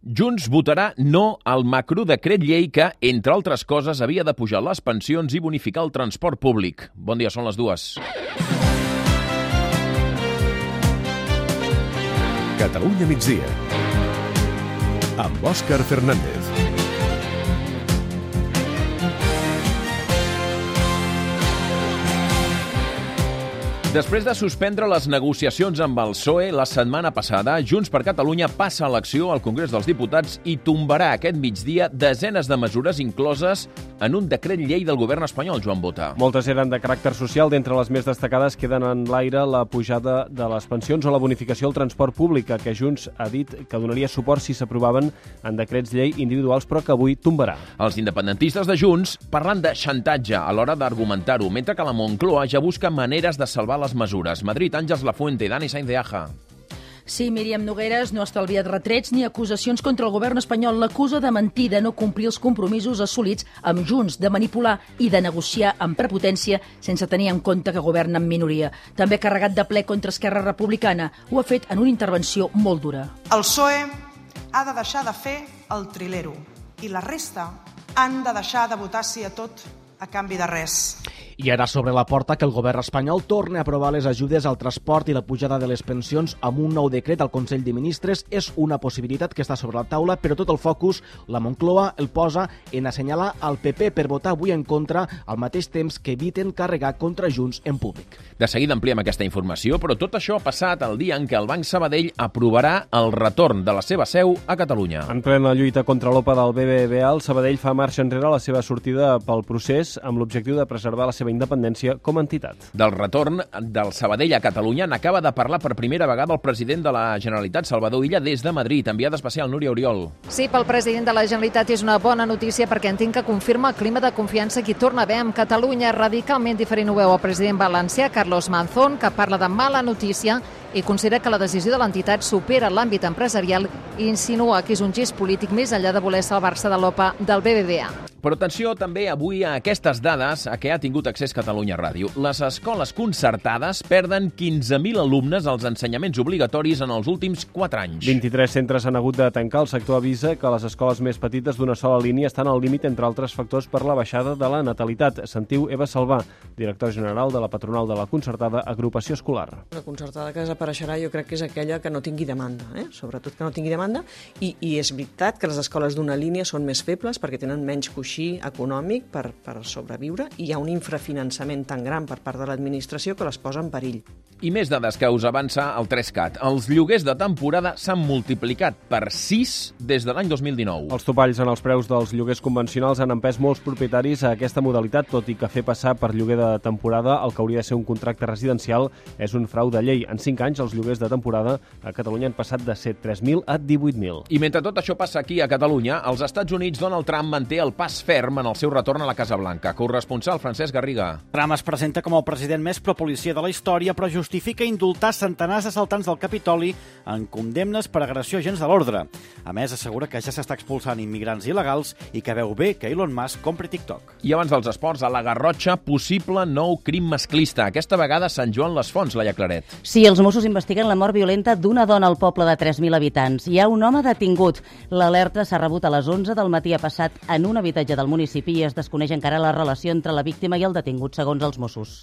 Junts votarà no al macrodecret llei que, entre altres coses, havia de pujar les pensions i bonificar el transport públic. Bon dia, són les 2. Catalunya migdia, amb Òscar Fernández. Després de suspendre les negociacions amb el PSOE la setmana passada, Junts per Catalunya passa a l'acció al Congrés dels Diputats i tombarà aquest migdia desenes de mesures incloses en un decret llei del govern espanyol, Joan Bota. Moltes eren de caràcter social. D'entre les més destacades queden en l'aire la pujada de les pensions o la bonificació al transport públic, que Junts ha dit que donaria suport si s'aprovaven en decrets llei individuals, però que avui tombarà. Els independentistes de Junts parlen de xantatge a l'hora d'argumentar-ho, mentre que la Moncloa ja busca maneres de salvar les mesures. Madrid, Àngels Lafuente, Dani Sainz de Aja. Sí, Míriam Nogueras no ha estalviat retrets ni acusacions contra el govern espanyol. L'acusa de mentir, de no complir els compromisos assolits amb Junts, de manipular i de negociar amb prepotència sense tenir en compte que governa en minoria. També ha carregat de ple contra Esquerra Republicana. Ho ha fet en una intervenció molt dura. El PSOE ha de deixar de fer el trilero i la resta han de deixar de votar sí a tot a canvi de res. I ara sobre la porta que el govern espanyol torni a aprovar les ajudes al transport i la pujada de les pensions amb un nou decret al Consell de Ministres és una possibilitat que està sobre la taula, però tot el focus la Moncloa el posa en assenyalar al PP per votar avui en contra al mateix temps que eviten carregar contra Junts en públic. De seguida ampliem aquesta informació, però tot això ha passat el dia en què el Banc Sabadell aprovarà el retorn de la seva seu a Catalunya. En plena lluita contra l'OPA del BBVA, el Sabadell fa marxa enrere la seva sortida pel procés amb l'objectiu de preservar la seva independència com a entitat. Del retorn del Sabadell a Catalunya n'acaba de parlar per primera vegada el president de la Generalitat, Salvador Illa, des de Madrid. Enviada especial, Núria Oriol. Sí, pel president de la Generalitat és una bona notícia perquè entenc que confirma el clima de confiança que hi torna a haver amb Catalunya. Radicalment diferent ho veu el president valencià, Carlos Manzón, que parla de mala notícia i considera que la decisió de l'entitat supera l'àmbit empresarial i insinua que és un gest polític més enllà de voler salvar-se de l'OPA del BBVA. Però atenció també avui a aquestes dades a què ha tingut accés Catalunya Ràdio. Les escoles concertades perden 15.000 alumnes als ensenyaments obligatoris en els últims 4 anys. 23 centres han hagut de tancar. El sector avisa que les escoles més petites d'una sola línia estan al límit, entre altres factors, per la baixada de la natalitat. Sentiu Eva Salvà, director general de la patronal de la concertada Agrupació Escolar. La concertada que desapareixerà jo crec que és aquella que no tingui demanda, sobretot que no tingui demanda, i és veritat que les escoles d'una línia són més febles perquè tenen menys coixí econòmic per sobreviure i hi ha un infrafinançament tan gran per part de l'administració que les posa en perill. I més dades que us avança el 3CAT. Els lloguers de temporada s'han multiplicat per 6 des de l'any 2019. Els topalls en els preus dels lloguers convencionals han empès molts propietaris a aquesta modalitat, tot i que fer passar per lloguer de temporada el que hauria de ser un contracte residencial és un frau de llei. En 5 anys, els lloguers de temporada a Catalunya han passat de ser 3.000 a 18.000. I mentre tot això passa aquí a Catalunya, als Estats Units, Donald Trump manté el pas ferm en el seu retorn a la Casa Blanca. Corresponsal Francesc Garriga. Trump es presenta com el president més pro-policia de la història, però justifica indultar centenars d'assaltants del Capitoli en condemnes per agressió a agents de l'ordre. A més, assegura que ja s'està expulsant immigrants il·legals i que veu bé que Elon Musk compri TikTok. I abans dels esports, a la Garrotxa, possible nou crim masclista. Aquesta vegada Sant Joan les Fonts, Laia Claret. Sí, els Mossos investiguen la mort violenta d'una dona al poble de 3.000 habitants. Hi ha un home detingut. L'alerta s'ha rebut a les 11 del matí passat en un habitatge del municipi i es desconeix encara la relació entre la víctima i el detingut, segons els Mossos.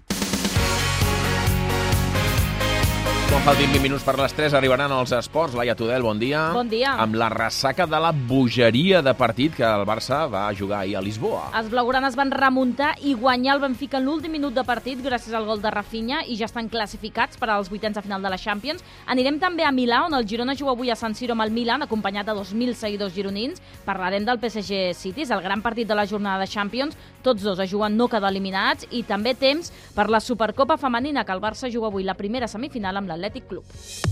Quan faltin 20 minuts per les 3 arribaran els esports. Laia Tudel, bon dia. Bon dia. Amb la ressaca de la bogeria de partit que el Barça va jugar ahir a Lisboa. Els blaugranes van remuntar i guanyar el Benfica en l'últim minut de partit gràcies al gol de Rafinha i ja estan classificats per als vuitens de final de la Champions. Anirem també a Milà, on el Girona juga avui a San Siro amb el Milan, acompanyat de 2.000 seguidors gironins. Parlarem del PSG City, el gran partit de la jornada de Champions. Tots dos es juguen no quedar eliminats i també temps per la Supercopa femenina, que el Barça juga avui la primera semifinal amb l'Atlètic Club.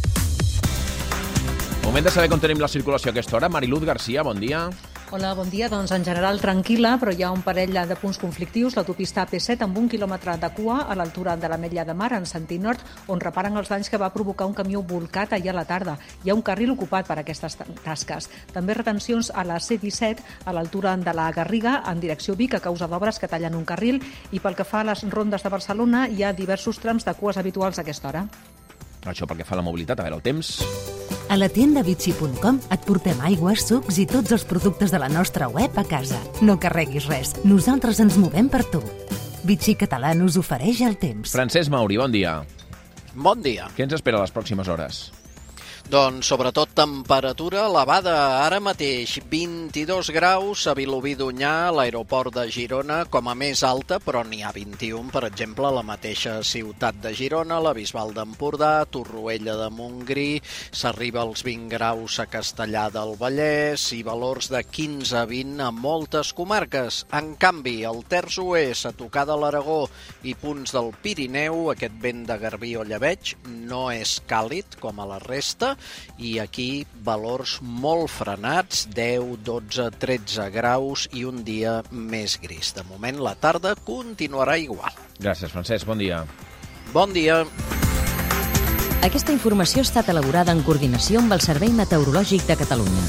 Moment de saber com tenim la circulació a aquesta hora. Mariluz Garcia, bon dia. Hola, bon dia. Doncs en general tranquil·la, però hi ha un parell de punts conflictius. L'autopista AP7 amb 1 quilòmetre de cua a l'altura de l'Ametlla de Mar, en sentit nord, on reparen els danys que va provocar un camió volcat ahir a la tarda. Hi ha un carril ocupat per aquestes tasques. També retencions a la C-17 a l'altura de la Garriga, en direcció Vic, a causa d'obres que tallen un carril. I pel que fa a les rondes de Barcelona, hi ha diversos trams de cues habituals a aquesta hora. Això pel que fa a la mobilitat. A veure, el temps. A la tienda Vichy.com et portem aigües, sucs i tots els productes de la nostra web a casa. No carreguis res, nosaltres ens movem per tu. Vichy Català us ofereix el temps. Francesc Mauri, bon dia. Bon dia. Què ens espera les pròximes hores? Doncs sobretot temperatura elevada. Ara mateix 22 graus a Vilobí d'Onyar, a l'aeroport de Girona, com a més alta, però n'hi ha 21, per exemple, a la mateixa ciutat de Girona, la Bisbal d'Empordà, Torroella de Montgrí, s'arriba als 20 graus a Castellar del Vallès i valors de 15 a 20 a moltes comarques. En canvi, al Terç Oest, a tocar de l'Aragó i punts del Pirineu, aquest vent de garbí o llebeig no és càlid com a la resta, i aquí valors molt frenats, 10, 12, 13 graus i un dia més gris. De moment la tarda continuarà igual. Gràcies, Francesc. Bon dia. Bon dia. Aquesta informació ha estat elaborada en coordinació amb el Servei Meteorològic de Catalunya.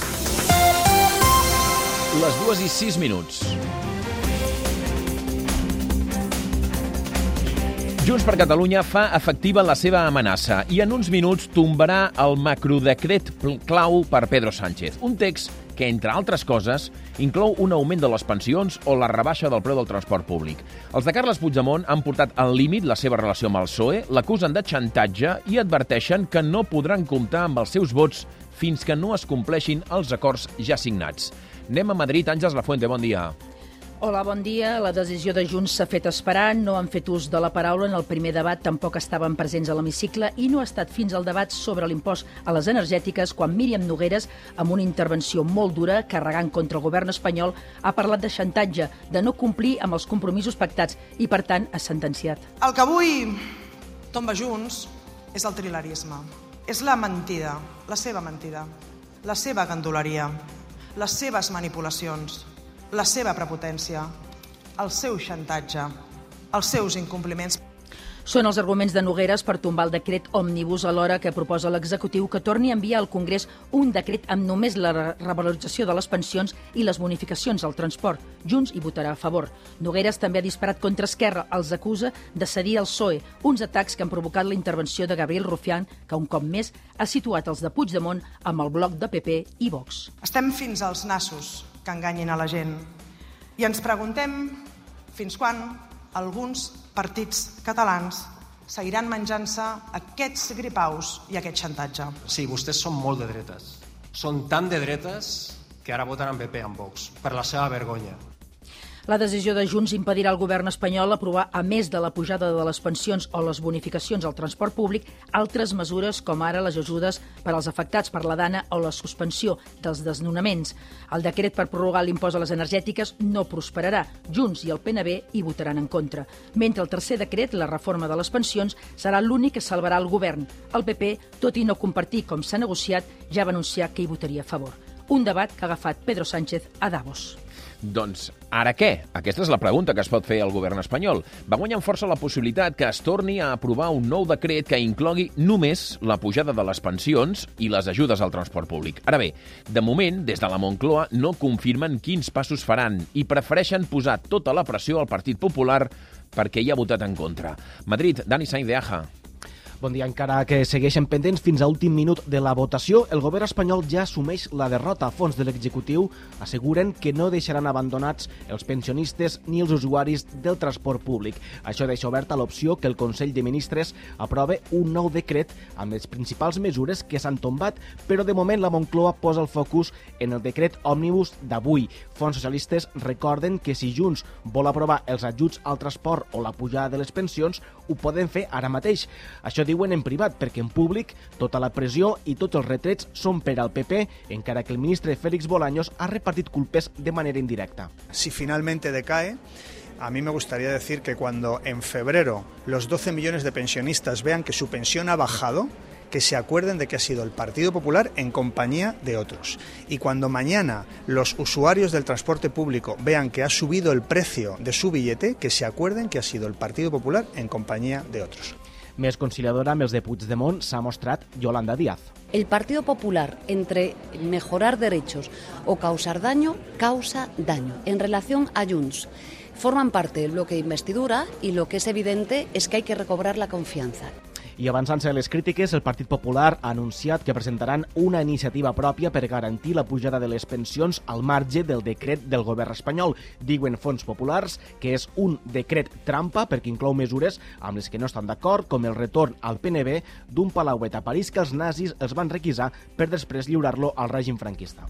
Les 2:06. Junts per Catalunya fa efectiva la seva amenaça i en uns minuts tombarà el macrodecret clau per Pedro Sánchez. Un text que, entre altres coses, inclou un augment de les pensions o la rebaixa del preu del transport públic. Els de Carles Puigdemont han portat al límit la seva relació amb el PSOE, l'acusen de xantatge i adverteixen que no podran comptar amb els seus vots fins que no es compleixin els acords ja signats. Anem a Madrid. Àngels Lafuente, bon dia. Hola, bon dia. La decisió de Junts s'ha fet esperar, no han fet ús de la paraula en el primer debat, tampoc estaven presents a l'hemicicle i no ha estat fins al debat sobre l'impost a les energètiques quan Míriam Nogueras, amb una intervenció molt dura, carregant contra el govern espanyol, ha parlat de xantatge, de no complir amb els compromisos pactats i, per tant, ha sentenciat. El que avui tomba Junts és el trilerisme. És la mentida, la seva gandoleria, les seves manipulacions, la seva prepotència, el seu xantatge, els seus incompliments. Són els arguments de Nogueras per tombar el decret òmnibus alhora que proposa l'executiu que torni a enviar al Congrés un decret amb només la revalorització de les pensions i les bonificacions al transport. Junts hi votarà a favor. Nogueras també ha disparat contra Esquerra, els acusa de cedir al PSOE, uns atacs que han provocat la intervenció de Gabriel Rufián, que un cop més ha situat els de Puigdemont amb el bloc de PP i Vox. Estem fins als nassos que enganyin a la gent i ens preguntem fins quan alguns partits catalans seguiran menjant-se aquests gripaus i aquest xantatge. Sí, vostès són molt de dretes. Són tan de dretes que ara voten amb PP, amb Vox, per la seva vergonya. La decisió de Junts impedirà al govern espanyol aprovar, a més de la pujada de les pensions o les bonificacions al transport públic, altres mesures com ara les ajudes per als afectats per la dana o la suspensió dels desnonaments. El decret per prorrogar l'impost a les energètiques no prosperarà. Junts i el PNB hi votaran en contra. Mentre el tercer decret, la reforma de les pensions, serà l'únic que salvarà el govern. El PP, tot i no compartir com s'ha negociat, ja va anunciar que hi votaria a favor. Un debat que ha agafat Pedro Sánchez a Davos. Doncs ara què? Aquesta és la pregunta que es pot fer al govern espanyol. Va guanyar amb força la possibilitat que es torni a aprovar un nou decret que inclogui només la pujada de les pensions i les ajudes al transport públic. Ara bé, de moment, des de la Moncloa no confirmen quins passos faran i prefereixen posar tota la pressió al Partit Popular perquè hi ha votat en contra. Madrid, Dani Sainz de Aja. Bon dia. Encara que segueixen pendents fins a últim minut de la votació, el govern espanyol ja assumeix la derrota a fons de l'executiu. Asseguren que no deixaran abandonats els pensionistes ni els usuaris del transport públic. Això deixa oberta l'opció que el Consell de Ministres aprove un nou decret amb les principals mesures que s'han tombat, però de moment la Moncloa posa el focus en el decret òmnibus d'avui. Fons socialistes recorden que si Junts vol aprovar els ajuts al transport o la pujada de les pensions, ho poden fer ara mateix. Això diuen en privat, perquè en públic tota la pressió i tots els retrets són per al PP, encara que el ministre Félix Bolaños ha repartit culpes de manera indirecta. Si finalmente decae, a mí me gustaría decir que cuando en febrero los 12 millones de pensionistas vean que su pensión ha bajado, que se acuerden de que ha sido el Partido Popular en compañía de otros. Y cuando mañana los usuarios del transporte público vean que ha subido el precio de su billete, que se acuerden que ha sido el Partido Popular en compañía de otros. Més conciliadora amb els de Puigdemont s'ha mostrat Yolanda Díaz. El Partido Popular, entre mejorar derechos o causar daño, causa daño. En relación a Junts, forman parte del bloque de investidura y lo que es evidente es que hay que recobrar la confianza. I avançant-se a les crítiques, el Partit Popular ha anunciat que presentaran una iniciativa pròpia per garantir la pujada de les pensions al marge del decret del govern espanyol. Diuen Fons Populars que és un decret trampa perquè inclou mesures amb les que no estan d'acord, com el retorn al PNB d'un palauet a París que els nazis els van requisar per després lliurar-lo al règim franquista.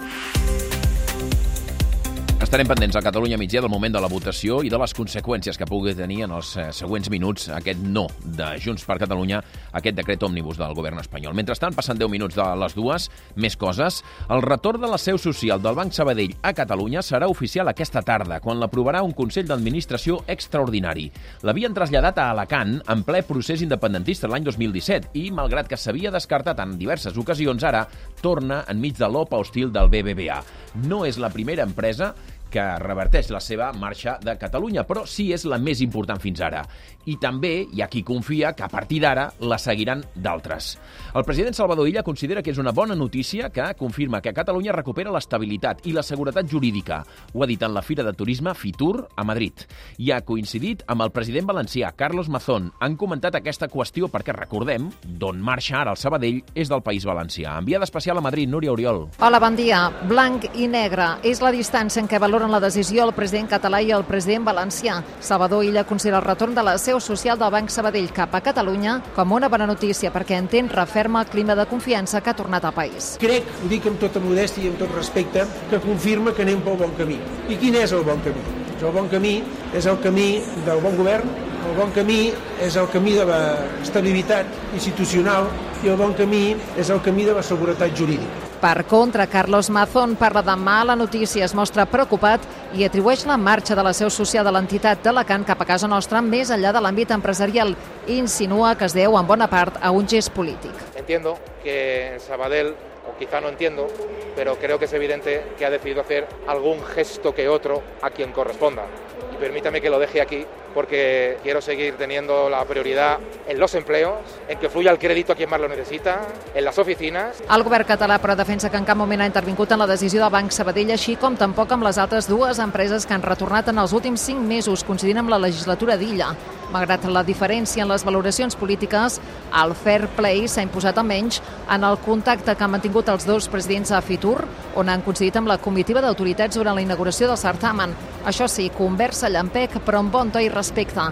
Estarem pendents a Catalunya migdia del moment de la votació i de les conseqüències que pugui tenir en els següents minuts aquest no de Junts per Catalunya, aquest decret òmnibus del govern espanyol. Mentrestant, passant 10 minuts de les dues, més coses. El retorn de la seu social del Banc Sabadell a Catalunya serà oficial aquesta tarda, quan l'aprovarà un Consell d'Administració extraordinari. L'havien traslladat a Alacant en ple procés independentista l'any 2017 i, malgrat que s'havia descartat en diverses ocasions, ara torna enmig de l'OPA hostil del BBVA. No és la primera empresa que reverteix la seva marxa de Catalunya, però sí és la més important fins ara. I també hi ha qui confia que a partir d'ara la seguiran d'altres. El president Salvador Illa considera que és una bona notícia que confirma que Catalunya recupera l'estabilitat i la seguretat jurídica. Ho ha dit en la Fira de Turisme Fitur a Madrid. I ha coincidit amb el president valencià, Carlos Mazón. Han comentat aquesta qüestió perquè, recordem, d'on marxa ara el Sabadell és del País Valencià. Enviada especial a Madrid, Núria Oriol. Hola, bon dia. Blanc i negre és la distància en què valoren la decisió el president català i el president valencià. Salvador Illa considera el retorn de la seu social del Banc Sabadell cap a Catalunya com una bona notícia perquè entén referma el clima de confiança que ha tornat al país. Crec, ho dic amb tota modèstia i amb tot respecte, que confirma que anem pel bon camí. I quin és el bon camí? El bon camí és el camí del bon govern, el bon camí és el camí de l'estabilitat institucional i el bon camí és el camí de la seguretat jurídica. Per contra, Carlos Mazón parla de mala notícia, es mostra preocupat i atribueix la marxa de la seu social de l'entitat d'Alacant cap a casa nostra més enllà de l'àmbit empresarial. Insinua que es deu en bona part a un gest polític. Entiendo que Sabadell, o quizá no entiendo, pero creo que es evidente que ha decidido hacer algún gesto que otro a quien corresponda. Y permítame que lo deje aquí, porque quiero seguir teniendo la prioridad en los empleos, en que fluya el crédito a quien más lo necesita, en las oficinas. El govern català, però, defensa que en cap moment ha intervingut en la decisió del Banc Sabadell, així com tampoc amb les altres dues empreses que han retornat en els últims 5 mesos, coincidint amb la legislatura d'Illa. Malgrat la diferència en les valoracions polítiques, el fair play s'ha imposat almenys en el contacte que han mantingut els dos presidents a Fitur, on han coincidit amb la comitiva d'autoritats durant la inauguració del certamen. Això sí, conversa llampec, però amb bon to i respecte.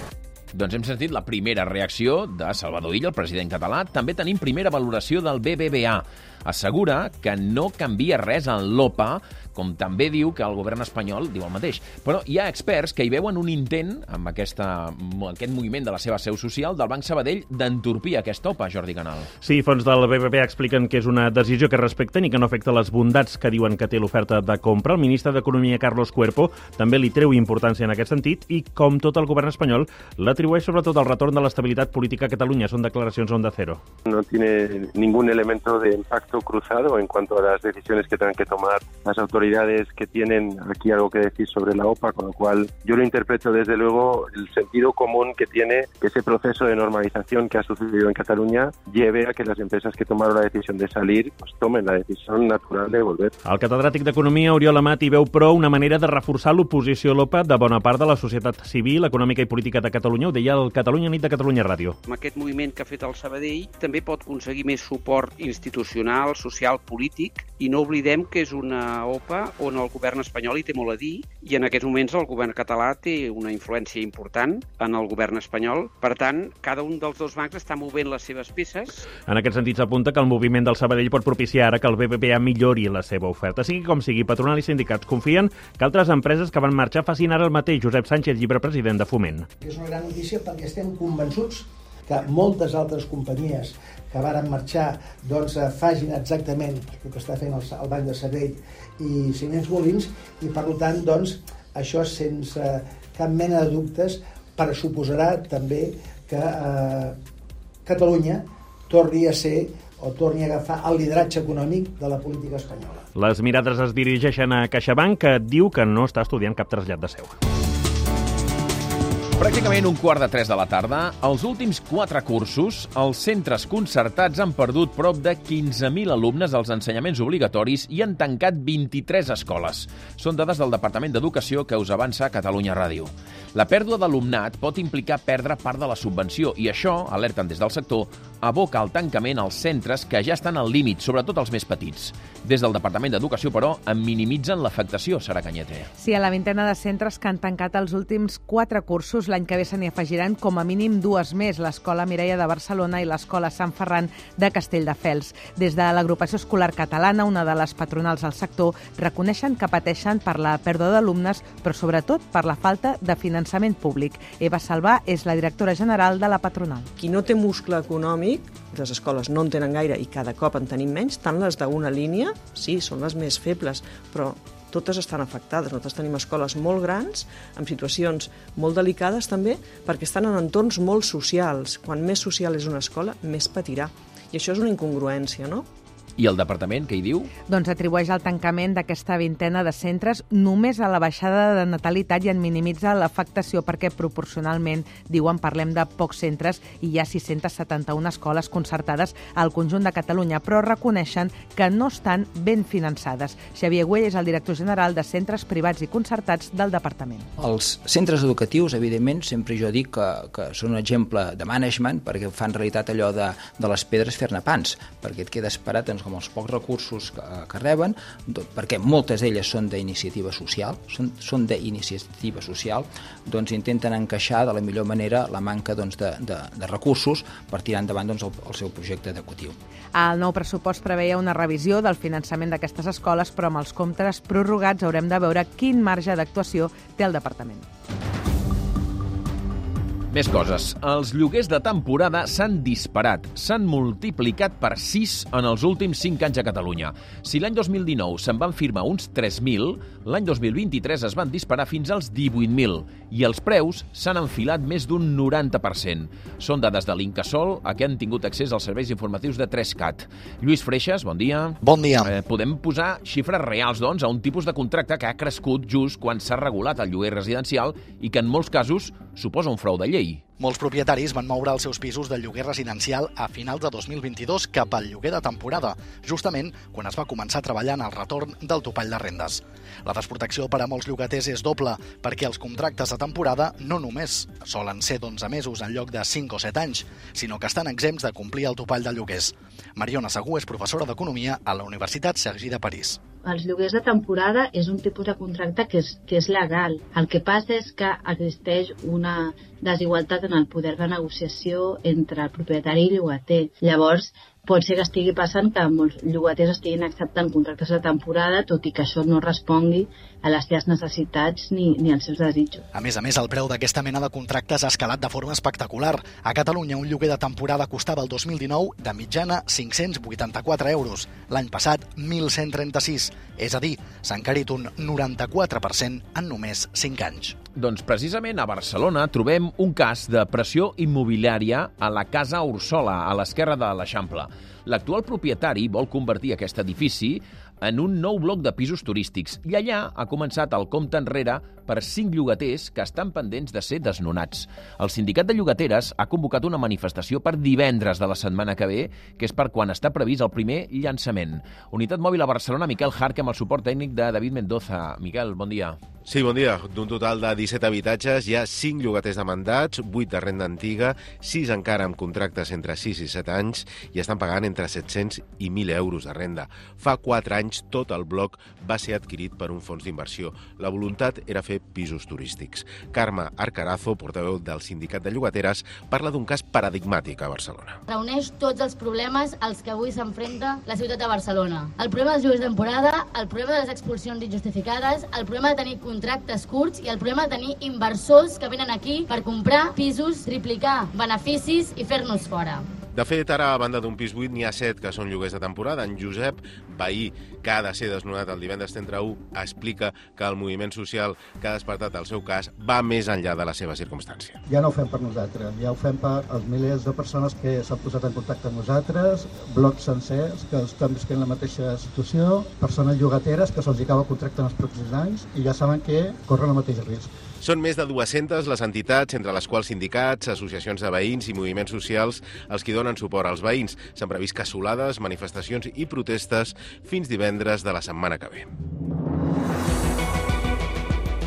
Doncs hem sentit la primera reacció de Salvador Illa, el president català. També tenim primera valoració del BBVA. Assegura que no canvia res en l'OPA, com també diu que el govern espanyol diu el mateix. Però hi ha experts que hi veuen un intent, amb aquest moviment de la seva seu social, del Banc Sabadell, d'entorpir aquesta OPA, Jordi Canal. Sí, fons del BBVA expliquen que és una decisió que respecten i que no afecta les bondats que diuen que té l'oferta de compra. El ministre d'Economia, Carlos Cuerpo, també li treu importància en aquest sentit i, com tot el govern espanyol, l'atribueix sobretot al retorn de l'estabilitat política a Catalunya. Són declaracions Onda Cero. No tiene ningún elemento de impacto cruzado en cuanto a las decisiones que tengan que tomar las autoridades que tienen aquí algo que decir sobre la OPA, con lo cual yo lo interpreto desde luego el sentido común que tiene que ese proceso de normalización que ha sucedido en Catalunya lleve a que las empresas que tomaron la decisión de salir pues tomen la decisión natural de volver. El catedràtic d'Economia, Oriol Amat, hi veu però una manera de reforçar l'oposició a l'OPA de bona part de la societat civil, econòmica i política de Catalunya. Ho deia el Catalunya Nit de Catalunya Ràdio. Amb aquest moviment que ha fet el Sabadell també pot aconseguir més suport institucional, social, polític, i no oblidem que és una OPA on el govern espanyol hi té molt a dir i en aquests moments el govern català té una influència important en el govern espanyol. Per tant, cada un dels dos bancs està movent les seves peces. En aquest sentit s'apunta que el moviment del Sabadell pot propiciar ara que el BBVA millori la seva oferta. Sigui com sigui, patronal i sindicats confien que altres empreses que van marxar facin ara el mateix. Josep Sánchez, llibre-president de Foment. És una gran notícia perquè estem convençuts que moltes altres companyies que varen marxar doncs, facin exactament el que està fent el Banc de Sabadell i Siemens Molins i per tant doncs, això sense cap mena de dubtes pressuposarà també que Catalunya torni a ser o torni a agafar el lideratge econòmic de la política espanyola. Les mirades es dirigeixen a CaixaBank, que diu que no està estudiant cap trasllat de seu. Pràcticament 2:45 de la tarda, els últims 4 cursos, els centres concertats han perdut prop de 15.000 alumnes als ensenyaments obligatoris i han tancat 23 escoles. Són dades del Departament d'Educació que us avança Catalunya Ràdio. La pèrdua d'alumnat pot implicar perdre part de la subvenció i això, alerten des del sector, aboca al tancament als centres que ja estan al límit, sobretot els més petits. Des del Departament d'Educació, però, en minimitzen l'afectació, Sara Cañete. Sí, a la vintena de centres que han tancat els últims 4 cursos, l'any que ve se n'hi afegiran com a mínim 2 més, l'Escola Mireia de Barcelona i l'Escola Sant Ferran de Castelldefels. Des de l'Agrupació Escolar Catalana, una de les patronals del sector, reconeixen que pateixen per la pèrdua d'alumnes, però sobretot per la falta de finançament públic. Eva Salvà és la directora general de la patronal. Qui no té muscle econòmic, les escoles no en tenen gaire i cada cop en tenim menys, tant les d'una línia, sí, són les més febles, però totes estan afectades. Nosaltres tenim escoles molt grans, amb situacions molt delicades també, perquè estan en entorns molt socials. Quan més social és una escola, més patirà. I això és una incongruència, no? I el departament, què hi diu? Doncs atribueix el tancament d'aquesta vintena de centres només a la baixada de natalitat i en minimitza l'afectació perquè proporcionalment, diuen, parlem de pocs centres i hi ha 671 escoles concertades al conjunt de Catalunya, però reconeixen que no estan ben finançades. Xavier Güell és el director general de Centres Privats i Concertats del departament. Els centres educatius, evidentment, sempre jo dic que són un exemple de management perquè fan realitat allò de les pedres fer-ne pans, perquè et quedes parat com els pocs recursos que reben, perquè moltes d'elles són d'iniciativa social, doncs intenten encaixar de la millor manera la manca de recursos per tirar endavant el seu projecte educatiu. El nou pressupost preveia una revisió del finançament d'aquestes escoles, però amb els comptes prorrogats haurem de veure quin marge d'actuació té el departament. Més coses. Els lloguers de temporada s'han disparat. S'han multiplicat per 6 en els últims 5 anys a Catalunya. Si l'any 2019 se'n van firmar uns 3.000, l'any 2023 es van disparar fins als 18.000 i els preus s'han enfilat més d'un 90%. Són dades de l'Incasòl, a què han tingut accés als serveis informatius de 3CAT. Lluís Freixas, bon dia. Bon dia. Podem posar xifres reals, doncs, a un tipus de contracte que ha crescut just quan s'ha regulat el lloguer residencial i que en molts casos suposa un frau de llei. Molts propietaris van moure els seus pisos del lloguer residencial a finals de 2022 cap al lloguer de temporada, justament quan es va començar a treballar en el retorn del topall de rendes. La desprotecció per a molts llogaters és doble, perquè els contractes de temporada no només solen ser d'11 mesos en lloc de 5 o 7 anys, sinó que estan exempts de complir el topall de lloguers. Mariona Segú és professora d'Economia a la Universitat Sergi de París. Els lloguers de temporada és un tipus de contracte que és legal. El que passa és que existeix una desigualtat en el poder de negociació entre el propietari i el llogater. Llavors, pot ser que estigui passant que molts llogaters estiguin acceptant contractes de temporada, tot i que això no respongui a les seves necessitats ni als seus desitjos. A més, el preu d'aquesta mena de contractes ha escalat de forma espectacular. A Catalunya, un lloguer de temporada costava el 2019 de mitjana 584 euros. L'any passat, 1.136. És a dir, s'ha encarit un 94% en només 5 anys. Doncs precisament a Barcelona trobem un cas de pressió immobiliària a la Casa Ursola, a l'esquerra de l'Eixample. L'actual propietari vol convertir aquest edifici en un nou bloc de pisos turístics i allà ha començat el compte enrere per 5 llogaters que estan pendents de ser desnonats. El sindicat de llogateres ha convocat una manifestació per divendres de la setmana que ve, que és per quan està previst el primer llançament. Unitat Mòbil a Barcelona, Miquel Jarque, amb el suport tècnic de David Mendoza. Miquel, bon dia. Sí, bon dia. D'un total de 17 habitatges, hi ha 5 llogaters demandats, 8 de renda antiga, 6 encara amb contractes entre 6 i 7 anys i estan pagant entre 700 i 1.000 euros de renda. Fa 4 anys tot el bloc va ser adquirit per un fons d'inversió. La voluntat era fer pisos turístics. Carme Arcarazo, portaveu del sindicat de llogateres, parla d'un cas paradigmàtic a Barcelona. Reuneix tots els problemes als que avui s'enfrenta la ciutat de Barcelona. El problema dels lloguers de temporada, el problema de les expulsions injustificades, el problema de tenir contractes curts i el problema de tenir inversors que venen aquí per comprar pisos, triplicar beneficis i fer-nos fora. De fet, ara, a banda d'un pis buit, n'hi ha 7 que són lloguers de temporada. En Josep, veí que ha de ser desnonat el divendres 31, explica que el moviment social que ha despertat el seu cas va més enllà de la seva circumstància. Ja no ho fem per nosaltres, ja ho fem per els milers de persones que s'han posat en contacte amb nosaltres, blocs sencers que estan visquent la mateixa situació, persones llogateres que se'ls acaba el contracte en els pròxims anys i ja saben que corren el mateix risc. Són més de 200 les entitats, entre les quals sindicats, associacions de veïns i moviments socials, els qui donen suport als veïns. S'han previst cassolades, manifestacions i protestes fins divendres de la setmana que ve.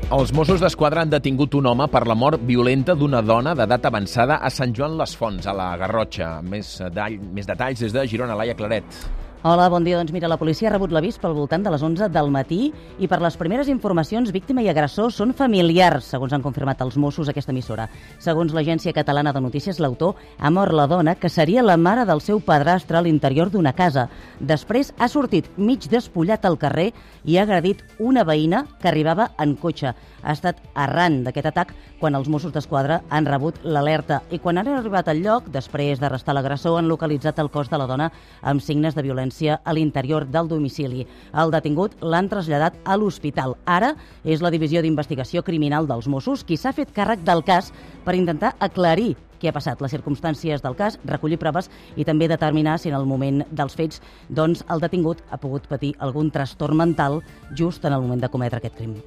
Els Mossos d'Esquadra han detingut un home per la mort violenta d'una dona d'edat avançada a Sant Joan les Fonts, a la Garrotxa. Més detalls des de Girona, Laia Claret. Hola, bon dia. Doncs mira, la policia ha rebut l'avís pel voltant de les 11 del matí i per les primeres informacions, víctima i agressor són familiars, segons han confirmat els Mossos a aquesta emissora. Segons l'Agència Catalana de Notícies, l'autor ha mort la dona, que seria la mare del seu padrastre, a l'interior d'una casa. Després ha sortit mig despullat al carrer i ha agredit una veïna que arribava en cotxe. Ha estat arran d'aquest atac quan els Mossos d'Esquadra han rebut l'alerta i quan han arribat al lloc, després d'arrestar l'agressor, han localitzat el cos de la dona amb signes de violència a l'interior del domicili. El detingut l'han traslladat a l'hospital. Ara és la Divisió d'Investigació Criminal dels Mossos qui s'ha fet càrrec del cas per intentar aclarir què ha passat, les circumstàncies del cas, recollir proves i també determinar si en el moment dels fets el detingut ha pogut patir algun trastorn mental just en el moment de cometre aquest crim.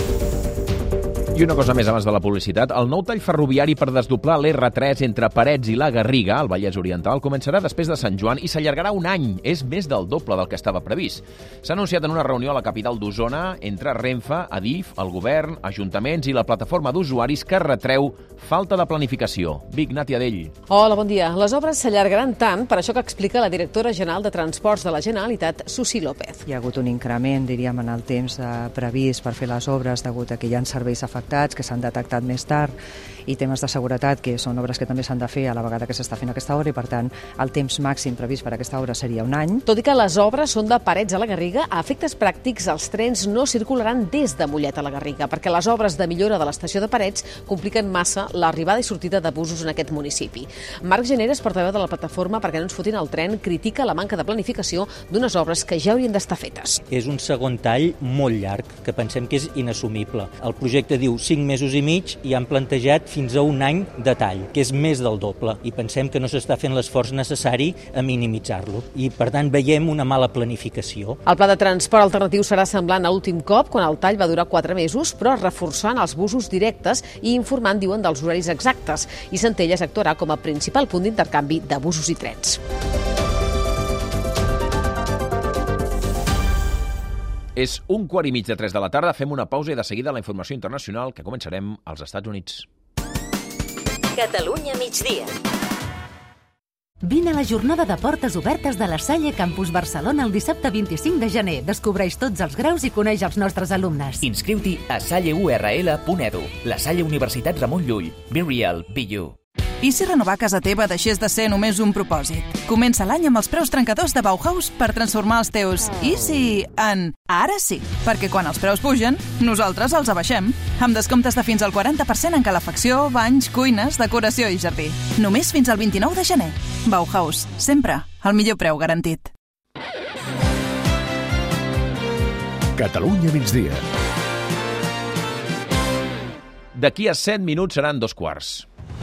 I una cosa més abans de la publicitat. El nou tall ferroviari per desdoblar l'R3 entre Parets i la Garriga, al Vallès Oriental, començarà després de Sant Joan i s'allargarà un any. És més del doble del que estava previst. S'ha anunciat en una reunió a la capital d'Osona entre Renfe, Adif, el govern, ajuntaments i la plataforma d'usuaris que retreu falta de planificació. Vic Natiadell. Hola, bon dia. Les obres s'allargaran tant, per això que explica la directora general de Transports de la Generalitat, Susi López. Hi ha hagut un increment, diríem, en el temps previst per fer les obres degut a que hi ha serveis afectats que s'han detectat més tard i temes de seguretat, que són obres que també s'han de fer a la vegada que s'està fent aquesta obra i, per tant, el temps màxim previst per aquesta obra seria un any. Tot i que les obres són de Parets a la Garriga, a efectes pràctics els trens no circularan des de Mollet a la Garriga, perquè les obres de millora de l'estació de Parets compliquen massa l'arribada i sortida de busos en aquest municipi. Marc Generes, portaveu de la plataforma perquè no ens fotin el tren, critica la manca de planificació d'unes obres que ja haurien d'estar fetes. És un segon tall molt llarg, que pensem que és inassumible. El projecte diu 5 mesos i mig i han plantejat fins a un any de tall, que és més del doble, i pensem que no s'està fent l'esforç necessari a minimitzar-lo. I, per tant, veiem una mala planificació. El pla de transport alternatiu serà semblant a l'últim cop, quan el tall va durar 4 mesos, però reforçant els busos directes i informant, diuen, dels horaris exactes. I Centelles actuarà com a principal punt d'intercanvi de busos i trens. És 1:15 de la tarda, fem una pausa i de seguida la informació internacional que començarem als Estats Units. Catalunya migdia. Vine a la jornada de portes obertes de la Salle Campus Barcelona el dissabte 25 de gener. Descobreix tots els graus i coneix els nostres alumnes. Inscriu-t'hi a salleurl.edu. La Salle Universitat Ramon Llull. Be real, be you. I si renovar casa teva deixés de ser només un propòsit? Comença l'any amb els preus trencadors de Bauhaus per transformar els teus i si en ara sí, perquè quan els preus pugen, nosaltres els abaixem, amb descomptes de fins al 40% en calefacció, banys, cuines, decoració i jardí. Només fins al 29 de gener. Bauhaus, sempre el millor preu garantit. Catalunya migdia. D'aquí a 7 minuts seran 2:15.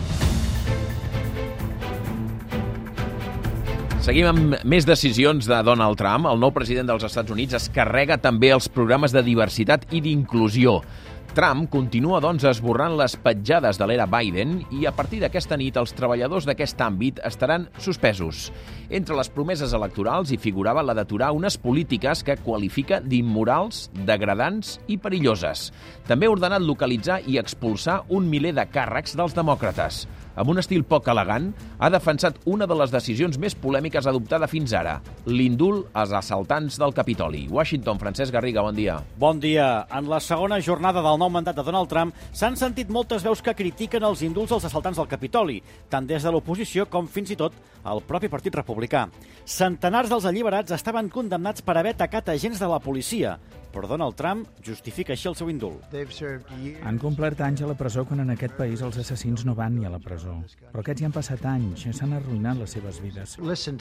Seguim amb més decisions de Donald Trump. El nou president dels Estats Units es carrega també els programes de diversitat i d'inclusió. Trump continua, doncs, esborrant les petjades de l'era Biden i a partir d'aquesta nit els treballadors d'aquest àmbit estaran suspesos. Entre les promeses electorals hi figurava la d'aturar unes polítiques que qualifica d'immorals, degradants i perilloses. També ha ordenat localitzar i expulsar un miler de càrrecs dels demòcrates. Amb un estil poc elegant, ha defensat una de les decisions més polèmiques adoptada fins ara, l'indult als assaltants del Capitoli. Washington, Francesc Garriga, bon dia. Bon dia. En la segona jornada del nou mandat de Donald Trump s'han sentit moltes veus que critiquen els indults als assaltants del Capitoli, tant des de l'oposició com fins i tot el propi Partit Republicà. Centenars dels alliberats estaven condemnats per haver atacat agents de la policia, però Donald Trump justifica així el seu indult. Han complert anys a la presó quan en aquest país els assassins no van ni a la presó. Però aquests hi han passat anys, s'han arruïnat les seves vides.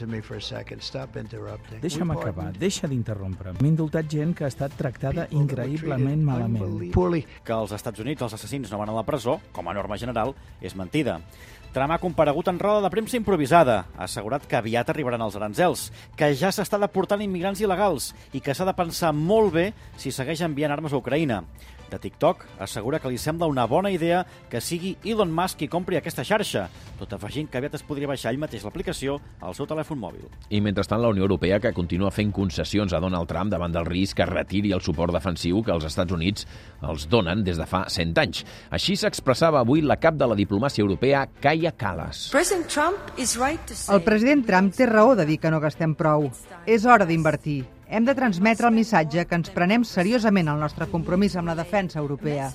Deixa'm acabar, deixa d'interrompre. M'he indultat gent que ha estat tractada increïblement malament. Que als Estats Units els assassins no van a la presó, com a norma general, és mentida. Trump ha comparegut en roda de premsa improvisada, ha assegurat que aviat arribaran els aranzels, que ja s'està deportant immigrants il·legals i que s'ha de pensar molt bé si segueix enviant armes a Ucraïna. de TikTok assegura que li sembla una bona idea que sigui Elon Musk qui compri aquesta xarxa, tot afegint que aviat es podria baixar ell mateix l'aplicació al seu telèfon mòbil. I mentrestant, la Unió Europea, que continua fent concessions a Donald Trump davant del risc que retiri el suport defensiu que els Estats Units els donen des de fa 100 anys. Així s'expressava avui la cap de la diplomàcia europea, Kaja Kallas. El president Trump té raó de dir que no gastem prou. És hora d'invertir. Hem de transmetre el missatge que ens prenem seriosament el nostre compromís amb la defensa europea.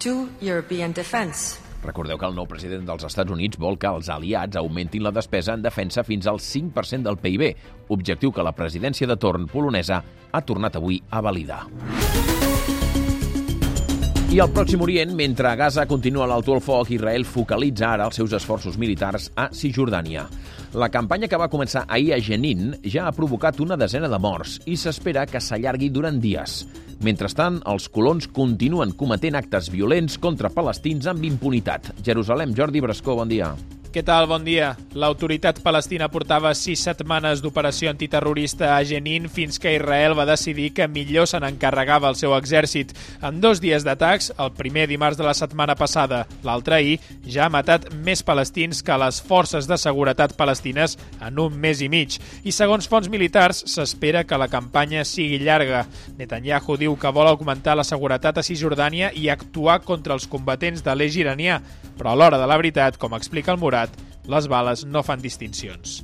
Recordeu que el nou president dels Estats Units vol que els aliats augmentin la despesa en defensa fins al 5% del PIB, objectiu que la presidència de torn polonesa ha tornat avui a validar. I al Pròxim Orient, mentre a Gaza continua l'alto el foc, Israel focalitza ara els seus esforços militars a Cisjordània. La campanya que va començar ahir a Jenin ja ha provocat una desena de morts i s'espera que s'allargui durant dies. Mentrestant, els colons continuen cometent actes violents contra palestins amb impunitat. Jerusalem, Jordi Brascó, bon dia. Què tal? Bon dia. L'autoritat palestina portava 6 setmanes d'operació antiterrorista a Jenin fins que Israel va decidir que millor se n'encarregava el seu exèrcit. En 2 dies d'atacs, el primer dimarts de la setmana passada, l'altre ahir, ja ha matat més palestins que les forces de seguretat palestines en un mes i mig. I segons fonts militars, s'espera que la campanya sigui llarga. Netanyahu diu que vol augmentar la seguretat a Cisjordània i actuar contra els combatents de l'eix iranià. Però a l'hora de la veritat, com explica el Murat, les bales no fan distincions.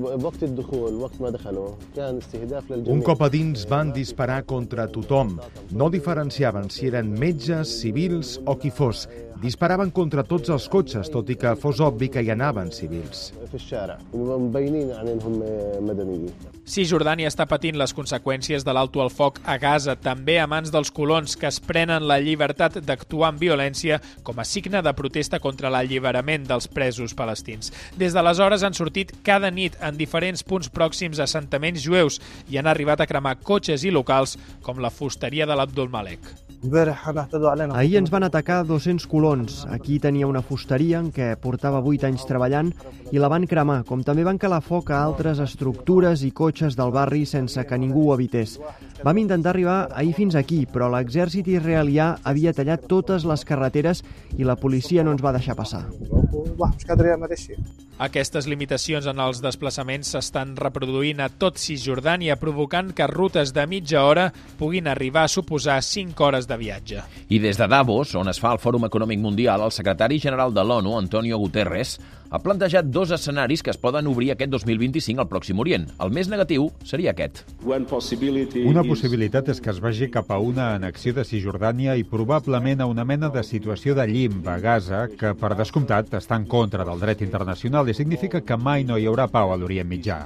Un cop a dins van disparar contra tothom. No diferenciaven si eren metges, civils o qui fos. Disparaven contra tots els cotxes, tot i que fos obvi que hi anaven civils. Cisjordània està patint les conseqüències de l'alto al foc a Gaza, també a mans dels colons que es prenen la llibertat d'actuar amb violència com a signe de protesta contra l'alliberament dels presos palestins. Des d'aleshores han sortit cada nit en diferents punts pròxims a assentaments jueus i han arribat a cremar cotxes i locals com la fusteria de l'Abdul Malek. Ahir ens van atacar 200 colons. Aquí tenia una fusteria en què portava 8 anys treballant i la van cremar, com també van calar foc a altres estructures i cotxes del barri sense que ningú ho evités. Vam intentar arribar ahir fins aquí, però l'exèrcit israelià havia tallat totes les carreteres i la policia no ens va deixar passar. Aquestes limitacions en els desplaçaments s'estan reproduint a tot Cisjordània, provocant que rutes de mitja hora puguin arribar a suposar 5 hores de viatge. I des de Davos, on es fa el Fòrum Econòmic Mundial, el secretari general de l'ONU, Antonio Guterres, ha plantejat 2 escenaris que es poden obrir aquest 2025 al Pròxim Orient. El més negatiu seria aquest. Una possibilitat és que es vagi cap a una annexió de Cisjordània i probablement a una mena de situació de limb a Gaza que, per descomptat, està en contra del dret internacional i significa que mai no hi haurà pau a l'Orient Mitjà.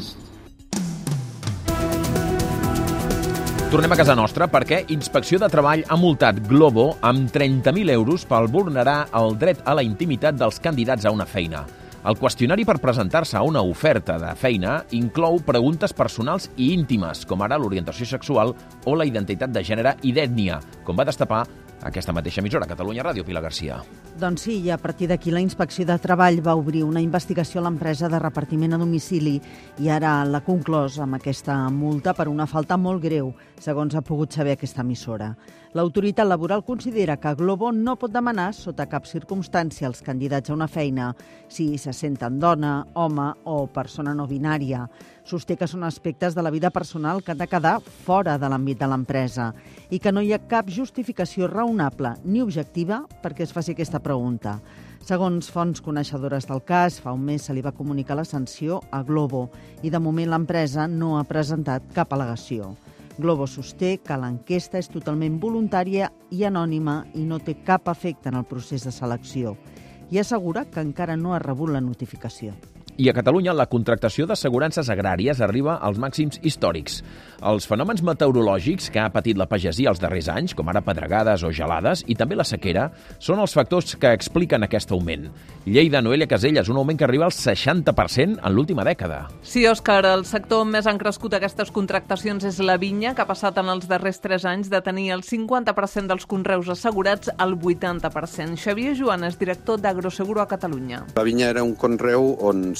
Tornem a casa nostra perquè Inspecció de Treball ha multat Glovo amb 30.000 euros per vulnerar el dret a la intimitat dels candidats a una feina. El qüestionari per presentar-se a una oferta de feina inclou preguntes personals i íntimes, com ara l'orientació sexual o la identitat de gènere i d'ètnia, com va destapar aquesta mateixa emissora, Catalunya Ràdio. Pilar Garcia. Doncs sí, i a partir d'aquí la Inspecció de Treball va obrir una investigació a l'empresa de repartiment a domicili i ara l'ha conclòs amb aquesta multa per una falta molt greu, segons ha pogut saber aquesta emissora. L'autoritat laboral considera que Glovo no pot demanar sota cap circumstància als candidats a una feina si se senten dona, home o persona no binària. Sosté que són aspectes de la vida personal que han de quedar fora de l'àmbit de l'empresa i que no hi ha cap justificació raonable ni objectiva perquè es faci aquesta pregunta. Segons fonts coneixedores del cas, fa un mes se li va comunicar la sanció a Glovo i de moment l'empresa no ha presentat cap al·legació. Glovo sosté que l'enquesta és totalment voluntària i anònima i no té cap efecte en el procés de selecció i assegura que encara no ha rebut la notificació. I a Catalunya la contractació d'assegurances agràries arriba als màxims històrics. Els fenòmens meteorològics que ha patit la pagesia els darrers anys, com ara pedregades o gelades, i també la sequera, són els factors que expliquen aquest augment. Lleida, Noelia Caselles, un augment que arriba al 60% en l'última dècada. Sí, Òscar, el sector més han crescut aquestes contractacions és la vinya, que ha passat en els darrers 3 anys de tenir el 50% dels conreus assegurats al 80%. Xavier Joan és director d'Agroseguro a Catalunya. La vinya era un conreu on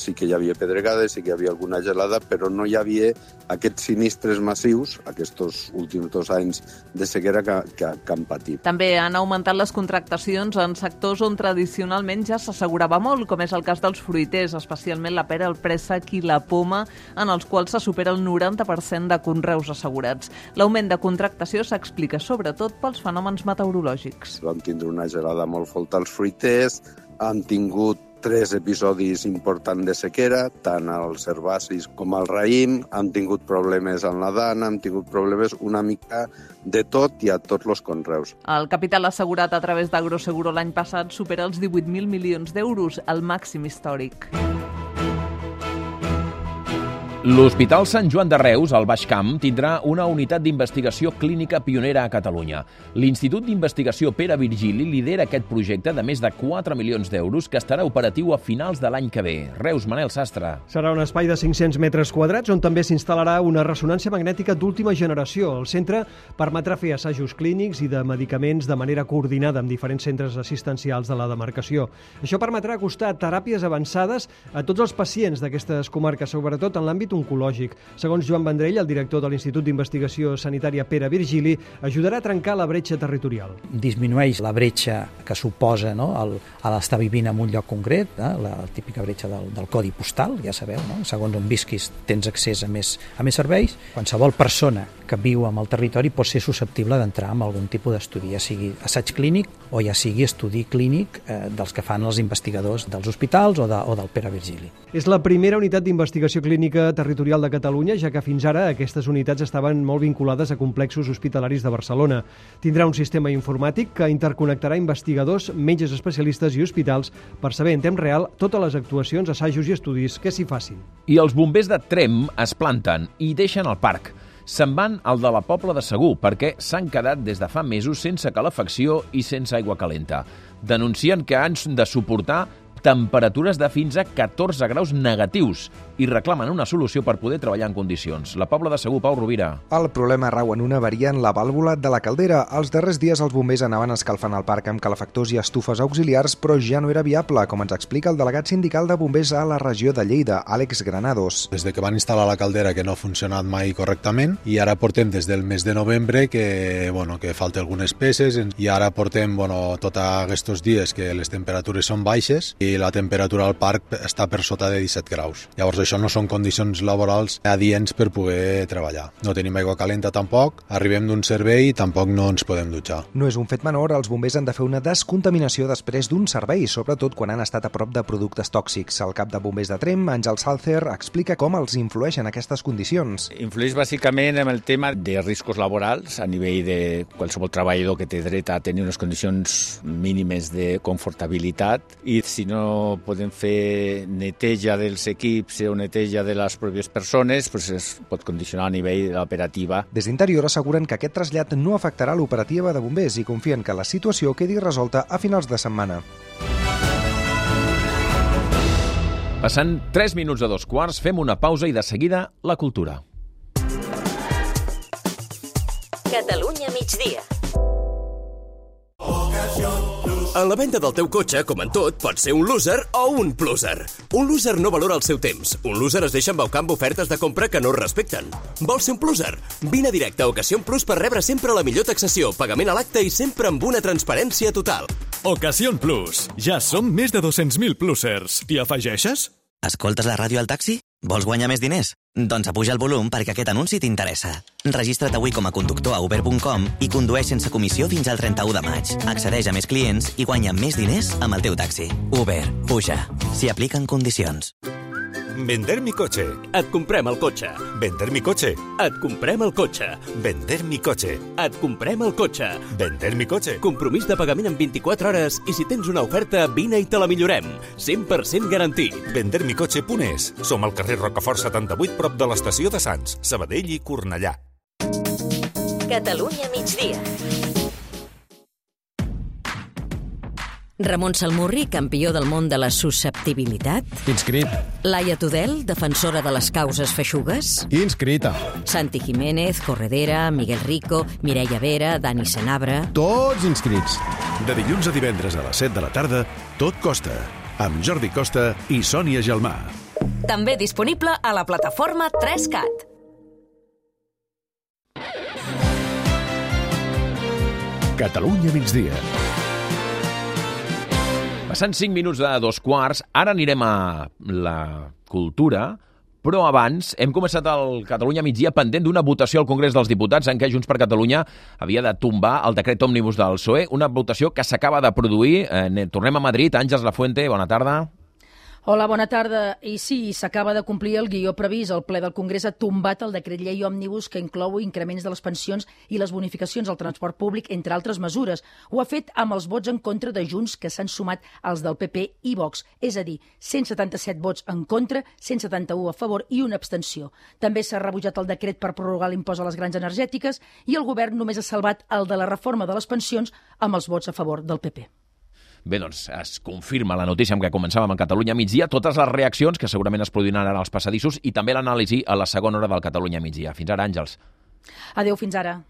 sí que hi havia pedregades, sí que hi havia alguna gelada, però no hi havia aquests sinistres massius, aquests últims 2 anys de sequera que han patit. També han augmentat les contractacions en sectors on tradicionalment ja s'assegurava molt, com és el cas dels fruiters, especialment la pera, el préssec i la poma, en els quals se supera el 90% de conreus assegurats. L'augment de contractació s'explica sobretot pels fenòmens meteorològics. Vam tindre una gelada molt forta als fruiters, han tingut 3 episodis importants de sequera, tant als herbacis com al raïm, han tingut problemes al nadant, han tingut problemes una mica de tot i a tots els conreus. El capital assegurat a través d'Agroseguro l'any passat supera els 18.000 milions d'euros, el màxim històric. L'Hospital Sant Joan de Reus, al Baix Camp, tindrà una unitat d'investigació clínica pionera a Catalunya. L'Institut d'Investigació Pere Virgili lidera aquest projecte de més de 4 milions d'euros que estarà operatiu a finals de l'any que ve. Reus, Manel Sastre. Serà un espai de 500 metres quadrats on també s'instal·larà una ressonància magnètica d'última generació. El centre permetrà fer assajos clínics i de medicaments de manera coordinada amb diferents centres assistencials de la demarcació. Això permetrà acostar teràpies avançades a tots els pacients d'aquestes comarques, sobretot en l'àmbit oncològic. Segons Joan Vendrell, el director de l'Institut d'Investigació Sanitària Pere Virgili, ajudarà a trencar la bretxa territorial. Disminueix la bretxa que suposa a l'estar vivint en un lloc concret, la típica bretxa del codi postal, ja sabeu, segons on visquis tens accés a més serveis. Qualsevol persona que viu en el territori pot ser susceptible d'entrar en algun tipus d'estudi, ja sigui assaig clínic o ja sigui estudi clínic dels que fan els investigadors dels hospitals o del Pere Virgili. És la primera unitat d'investigació clínica territorial de Catalunya, ja que fins ara aquestes unitats estaven molt vinculades a complexos hospitalaris de Barcelona. Tindrà un sistema informàtic que interconnectarà investigadors, metges especialistes i hospitals per saber en temps real totes les actuacions, assajos i estudis que s'hi facin. I els bombers de Tremp es planten i deixen el parc. Se'n van al de la Pobla de Segur perquè s'han quedat des de fa mesos sense calefacció i sense aigua calenta. Denuncien que han de suportar temperatures de fins a 14 graus negatius i reclamen una solució per poder treballar en condicions. La Pobla de Segur, Pau Rovira. El problema rau en una avaria en la vàlvula de la caldera. Els darrers dies els bombers anaven escalfant el parc amb calefactors i estufes auxiliars, però ja no era viable, com ens explica el delegat sindical de bombers a la regió de Lleida, Àlex Granados. Des de que van instal·lar la caldera, que no ha funcionat mai correctament, i ara portem des del mes de novembre que falta algunes peces, i ara portem tots aquests dies que les temperatures són baixes i la temperatura al parc està per sota de 17 graus. Llavors això no són condicions laborals adients per poder treballar. No tenim aigua calenta tampoc, arribem d'un servei i tampoc no ens podem dutxar. No és un fet menor, els bombers han de fer una descontaminació després d'un servei, sobretot quan han estat a prop de productes tòxics. El cap de bombers de Tremp, Àngel Salzer, explica com els influeixen aquestes condicions. Influeix bàsicament en el tema de riscos laborals a nivell de qualsevol treballador que té dret a tenir unes condicions mínimes de confortabilitat, i si no podem fer neteja dels equips o neteja de les pròpies persones, es pot condicionar a nivell de l'operativa. Des d'Interior asseguren que aquest trasllat no afectarà l'operativa de bombers i confien que la situació quedi resolta a finals de setmana. Passant 3 minuts a 2:15, fem una pausa i de seguida la cultura. Catalunya migdia. En la venda del teu cotxe, com en tot, pots ser un loser o un pluser. Un loser no valora el seu temps. Un loser es deixa embaucar amb ofertes de compra que no es respecten. Vols ser un pluser? Vine a directe a Ocasión Plus per rebre sempre la millor taxació, pagament a l'acte i sempre amb una transparència total. Ocasión Plus. Ja som més de 200.000 plusers. T'hi afegeixes? Escoltes la ràdio al taxi? Vols guanyar més diners? Doncs apuja el volum perquè aquest anunci t'interessa. Registra't avui com a conductor a uber.com i condueix sense comissió fins al 31 de maig. Accedeix a més clients i guanya més diners amb el teu taxi. Uber. Puja. S'hi apliquen condicions. Vender mi coche. Et comprem el cotxe. Vender mi coche. Et comprem el cotxe. Vender mi coche. Et comprem el cotxe. Vender mi coche. Compromís de pagament en 24 hores i si tens una oferta, vine i te la millorem. 100% garantit. Vendermicoche.es. Som al carrer Rocafort 78, prop de l'estació de Sants, Sabadell i Cornellà. Catalunya migdia. Ramon Salmurri, campió del món de la susceptibilitat. Inscrit. Laia Tudel, defensora de les causes feixugues. Inscrita. Santi Jiménez, Corredera, Miguel Rico, Mireia Vera, Dani Senabre... Tots inscrits. De dilluns a divendres a les 7 de la tarda, Tot Costa, amb Jordi Costa i Sònia Gelmà. també disponible a la plataforma 3CAT. Catalunya migdia. Passant 5 minuts de 2:15, ara anirem a la cultura, però abans hem començat el Catalunya migdia pendent d'una votació al Congrés dels Diputats en què Junts per Catalunya havia de tombar el decret òmnibus del PSOE, una votació que s'acaba de produir. Tornem a Madrid. Àngels Lafuente, bona tarda. Hola, bona tarda. I sí, s'acaba de complir el guió previst. El ple del Congrés ha tombat el decret llei òmnibus que inclou increments de les pensions i les bonificacions al transport públic, entre altres mesures. Ho ha fet amb els vots en contra de Junts, que s'han sumat als del PP i Vox, és a dir, 177 vots en contra, 171 a favor i una abstenció. També s'ha rebutjat el decret per prorrogar l'impost a les grans energètiques i el govern només ha salvat el de la reforma de les pensions amb els vots a favor del PP. Bé, doncs es confirma la notícia amb què començàvem a Catalunya migdia, totes les reaccions que segurament es produiran ara als passadissos i també l'anàlisi a la segona hora del Catalunya migdia. Fins ara, Àngels. Adéu, fins ara.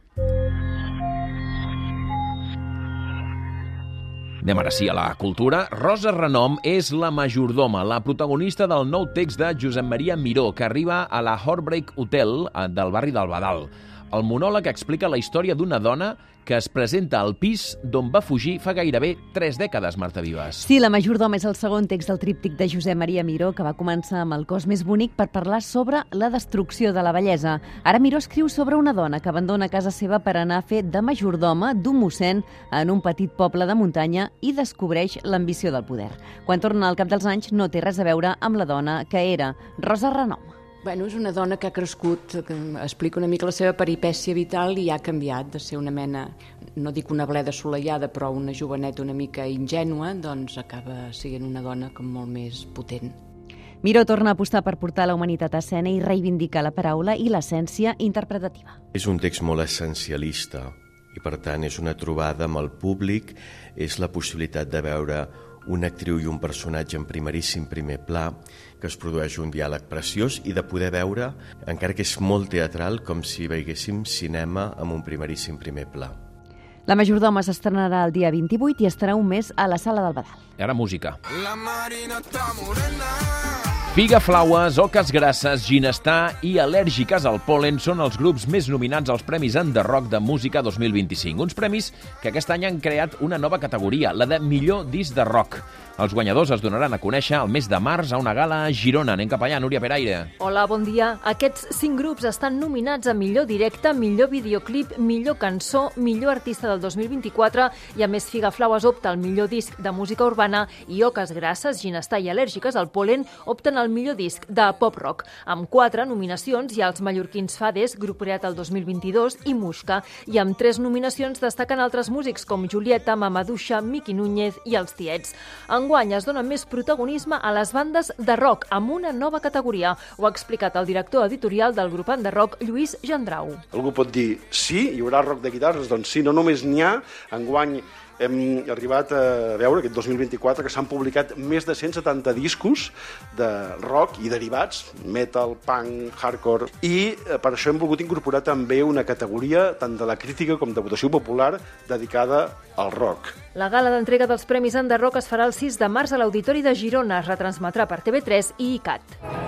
Anem ara sí a la cultura. Rosa Renom és la majordoma, la protagonista del nou text de Josep Maria Miró, que arriba a la Heartbreak Hotel del barri del Badal. El monòleg explica la història d'una dona que es presenta al pis d'on va fugir fa gairebé 3 dècades, Marta Vives. Sí, La majordoma és el segon text del tríptic de Josep Maria Miró, que va començar amb El cos més bonic per parlar sobre la destrucció de la bellesa. Ara Miró escriu sobre una dona que abandona casa seva per anar a fer de majordoma d'un mossèn en un petit poble de muntanya i descobreix l'ambició del poder. Quan torna al cap dels anys no té res a veure amb la dona que era, Rosa Renom. Bueno, és una dona que ha crescut, que explica una mica la seva peripècia vital i ha canviat de ser una mena, no dic una bleda assolellada, però una joveneta una mica ingènua, doncs acaba sent una dona com molt més potent. Miró torna a apostar per portar la humanitat a escena i reivindicar la paraula i l'essència interpretativa. És un text molt essencialista i, per tant, és una trobada amb el públic, és la possibilitat de veure una actriu i un personatge en primeríssim primer pla, que es produeix un diàleg preciós i de poder veure, encara que és molt teatral, com si veiéssim cinema amb un primeríssim primer pla. La majordoma s'estrenarà el dia 28 i estarà un mes a la Sala del Badal. I ara música. La Marina està morena. Figaflaues, Oques Grasses, Ginestar i Al·lèrgiques al pol·len són els grups més nominats als Premis Enderrock de Música 2025. Uns premis que aquest any han creat una nova categoria, la de millor disc de rock. Els guanyadors es donaran a conèixer el mes de març a una gala a Girona. Anem cap allà, Núria Peraire. Hola, bon dia. Aquests 5 grups estan nominats a millor directe, millor videoclip, millor cançó, millor artista del 2024 i a més Figaflaues opta al millor disc de música urbana i Oques Grasses, Ginestar i Al·lèrgiques al pol·len opten al millor disc de pop-rock. Amb 4 nominacions hi ha els mallorquins Fades, grup creat el 2022, i Muixca. I amb 3 nominacions destaquen altres músics com Julieta, Mamaduixa, Miqui Núñez i els Tiets. Enguany es dona més protagonisme a les bandes de rock amb una nova categoria. Ho ha explicat el director editorial del grup Enderrock, Lluís Gendrau. Algú pot dir, sí, hi haurà rock de guitarres? Doncs sí, no només n'hi ha. Enguany hem arribat a veure, aquest 2024, que s'han publicat més de 170 discos de rock i derivats, metal, punk, hardcore, i per això hem volgut incorporar també una categoria tant de la crítica com de votació popular dedicada al rock. La gala d'entrega dels Premis Enderrock es farà el 6 de març a l'Auditori de Girona. Es retransmetrà per TV3 i ICAT.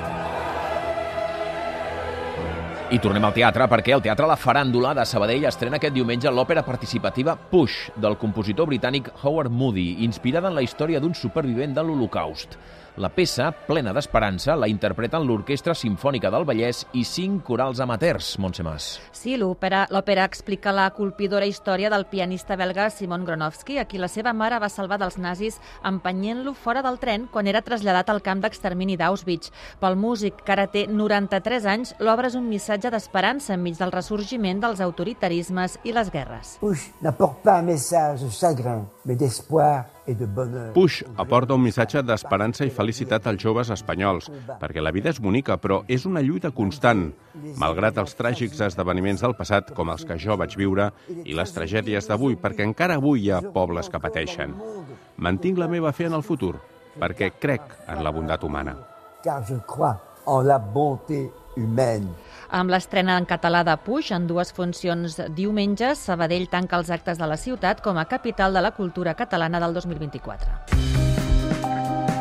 I tornem al teatre, perquè el Teatre La Faràndula de Sabadell estrena aquest diumenge l'òpera participativa Push, del compositor britànic Howard Moody, inspirada en la història d'un supervivent de l'Holocaust. La peça, plena d'esperança, la interpreten l'Orquestra Simfònica del Vallès i 5 corals amateurs, Montse Mas. Sí, l'òpera explica la colpidora història del pianista belga Simon Gronowski, a qui la seva mare va salvar dels nazis empenyent-lo fora del tren quan era traslladat al camp d'extermini d'Auschwitz. Pel músic, que ara té 93 anys, l'obra és un missatge d'esperança enmig del ressorgiment dels autoritarismes i les guerres. Push n'apporte pas un message de chagrin, mais d'espoir. Push aporta un missatge d'esperança i felicitat als joves espanyols, perquè la vida és bonica, però és una lluita constant, malgrat els tràgics esdeveniments del passat, com els que jo vaig viure, i les tragèdies d'avui, perquè encara avui hi ha pobles que pateixen. Mantinc la meva fe en el futur, perquè crec en la bondat humana. Car je crois en la bonté humaine. Amb l'estrena en català de Push, en 2 funcions diumenges, Sabadell tanca els actes de la ciutat com a capital de la cultura catalana del 2024.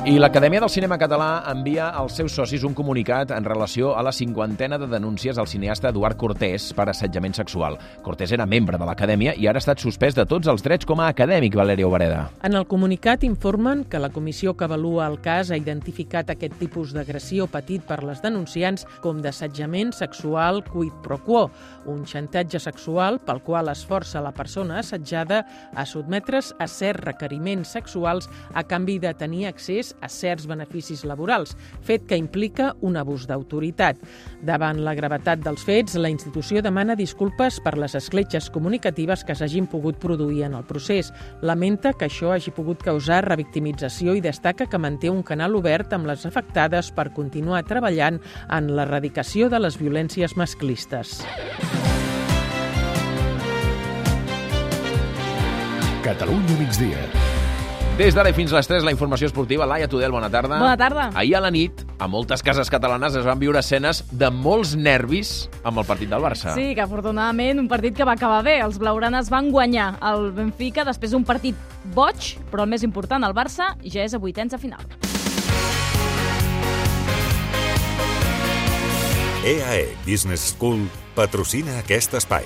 I l'Acadèmia del Cinema Català envia als seus socis un comunicat en relació a la 50ena de denúncies al cineasta Eduard Cortés per assetjament sexual. Cortés era membre de l'Acadèmia i ara ha estat suspès de tots els drets com a acadèmic, Valèria Obereda. En el comunicat informen que la comissió que avalua el cas ha identificat aquest tipus d'agressió patit per les denunciants com d'assetjament sexual quid pro quo, un xantatge sexual pel qual es força la persona assetjada a sotmetre's a certs requeriments sexuals a canvi de tenir accés a certs beneficis laborals, fet que implica un abús d'autoritat. Davant la gravetat dels fets, la institució demana disculpes per les escletxes comunicatives que s'hagin pogut produir en el procés. Lamenta que això hagi pogut causar revictimització i destaca que manté un canal obert amb les afectades per continuar treballant en l'erradicació de les violències masclistes. Catalunya migdia. Des d'ara fins a les 3, la informació esportiva. Laia Tudel, bona tarda. Bona tarda. Ahir a la nit, a moltes cases catalanes es van viure escenes de molts nervis amb el partit del Barça. Sí, que afortunadament un partit que va acabar bé. Els blaugranes van guanyar el Benfica després d'un partit boig, però el més important, el Barça ja és a vuitens de final. EAE Business School patrocina aquest espai.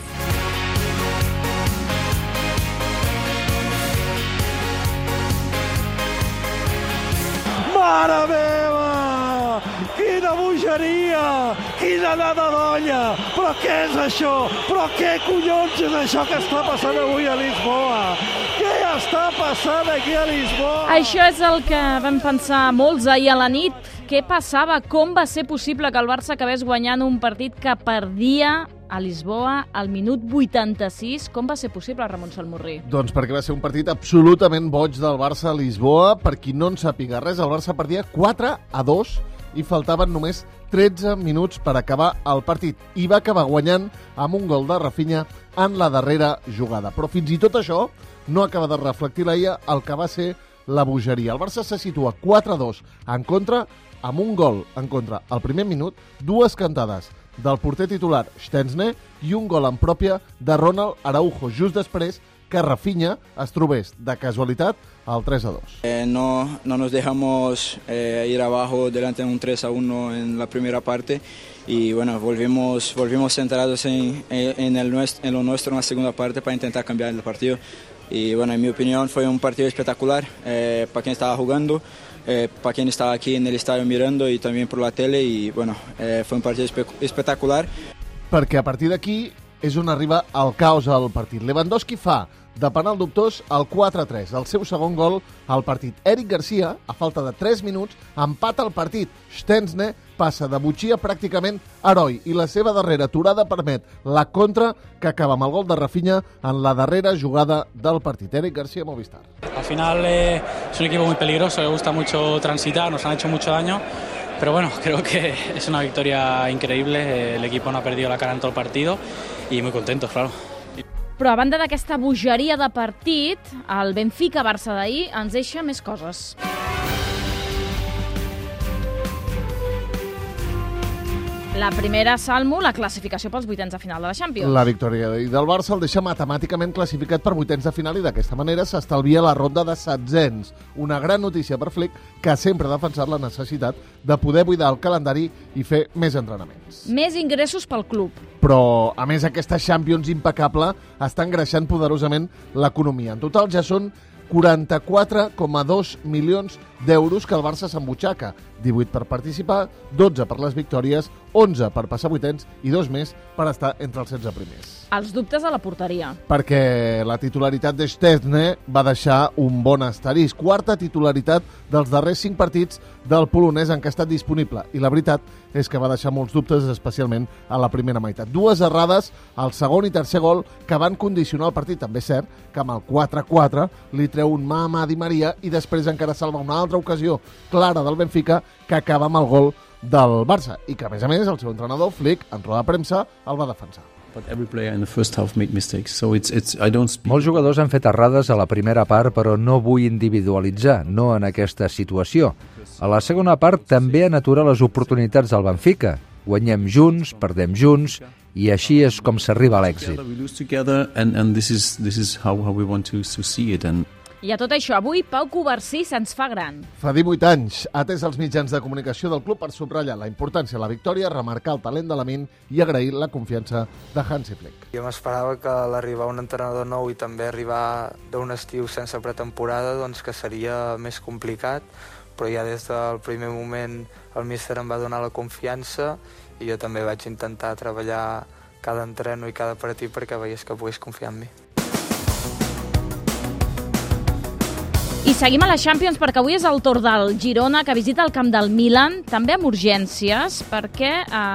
Mare meva! Quina bogeria! Quina anada d'olla! Però què és això? Però què collons és això que està passant avui a Lisboa? Què està passant aquí a Lisboa? Això és el que vam pensar molts ahir a la nit. Què passava? Com va ser possible que el Barça acabés guanyant un partit que perdia a Lisboa al minut 86? Com va ser possible, Ramon Salmurri? Doncs perquè va ser un partit absolutament boig del Barça a Lisboa. Per qui no en sàpiga res, el Barça perdia 4-2 i faltaven només 13 minuts per acabar el partit. I va acabar guanyant amb un gol de Rafinha en la darrera jugada. Però fins i tot això no acaba de reflectir l'AIA el que va ser la bogeria. El Barça se situa 4-2 en contra, amb un gol en contra al primer minut, dues cantades del porter titular Szczęsny i un gol en pròpia de Ronald Araujo, just després que Rafinha es trobés de casualitat al 3-2. No nos dejamos ir abajo delante de un 3-1 en la primera parte y bueno, volvimos centrados en lo nuestro en la segunda parte para intentar cambiar el partido. Y bueno, en mi opinión fue un partido espectacular para quien estaba jugando, para quien estaba aquí en el estadio mirando y también por la tele y bueno, fue un partido espectacular. Perquè a partir d'aquí és on arriba el caos al partit. Lewandowski fa de penal dubtós el 4-3, el seu segon gol al partit. Eric Garcia, a falta de 3 minuts, empata el partit. Szczęsny passa de butxia pràcticament heroi i la seva darrera aturada permet la contra que acaba amb el gol de Rafinha en la darrera jugada del partit. Eric Garcia, Movistar. Al final es un equipo muy peligroso, le gusta mucho transitar, nos han hecho mucho daño, pero bueno, creo que es una victoria increíble, el equipo no ha perdido la cara en todo el partido y muy contentos, claro. Però a banda d'aquesta bogeria de partit, el Benfica-Barça d'ahir ens deixa més coses. La primera, Salmo, la classificació pels vuitens de final de la Champions. La victòria del Barça el deixa matemàticament classificat per vuitens de final i d'aquesta manera s'estalvia la ronda de setzents. Una gran notícia per Flick, que sempre ha defensat la necessitat de poder buidar el calendari i fer més entrenaments. Més ingressos pel club. Però, a més, aquesta Champions impecable està engreixant poderosament l'economia. En total ja són 44,2 milions d'euros que el Barça s'embutxaca. 18 per participar, 12 per les victòries, 11 per passar vuitens i 2 més per estar entre els 16 primers. Els dubtes a la porteria. Perquè la titularitat de Szczęsny va deixar un bon asterisc. Quarta titularitat dels darrers 5 partits del polonès en què ha estat disponible. I la veritat és que va deixar molts dubtes, especialment a la primera meitat. 2 errades al segon i tercer gol que van condicionar el partit. També és cert que amb el 4-4 li treu un mà a mà Di Maria i després encara salva una altra ocasió clara del Benfica que acaba amb el gol del Barça i que, a més, el seu entrenador, Flick, en roda de premsa, el va defensar. Molts jugadors han fet errades a la primera part, però no vull individualitzar, no en aquesta situació. A la segona part també han aturat les oportunitats del Benfica. Guanyem junts, perdem junts, i així és com s'arriba a l'èxit. I a tot això, avui Pau Covarsí se'ns fa gran. Fa 18 anys, ha atès els mitjans de comunicació del club per subratllar la importància de la victòria, remarcar el talent de Lamin i agrair la confiança de Hansi Flick. Jo m'esperava que l'arribar un entrenador nou i també arribar d'un estiu sense pretemporada doncs que seria més complicat, però ja des del primer moment el míster em va donar la confiança i jo també vaig intentar treballar cada entreno i cada partit perquè veiés que pogués confiar en mi. I seguim a la Champions perquè avui és el torn del Girona, que visita el camp del Milan, també amb urgències, perquè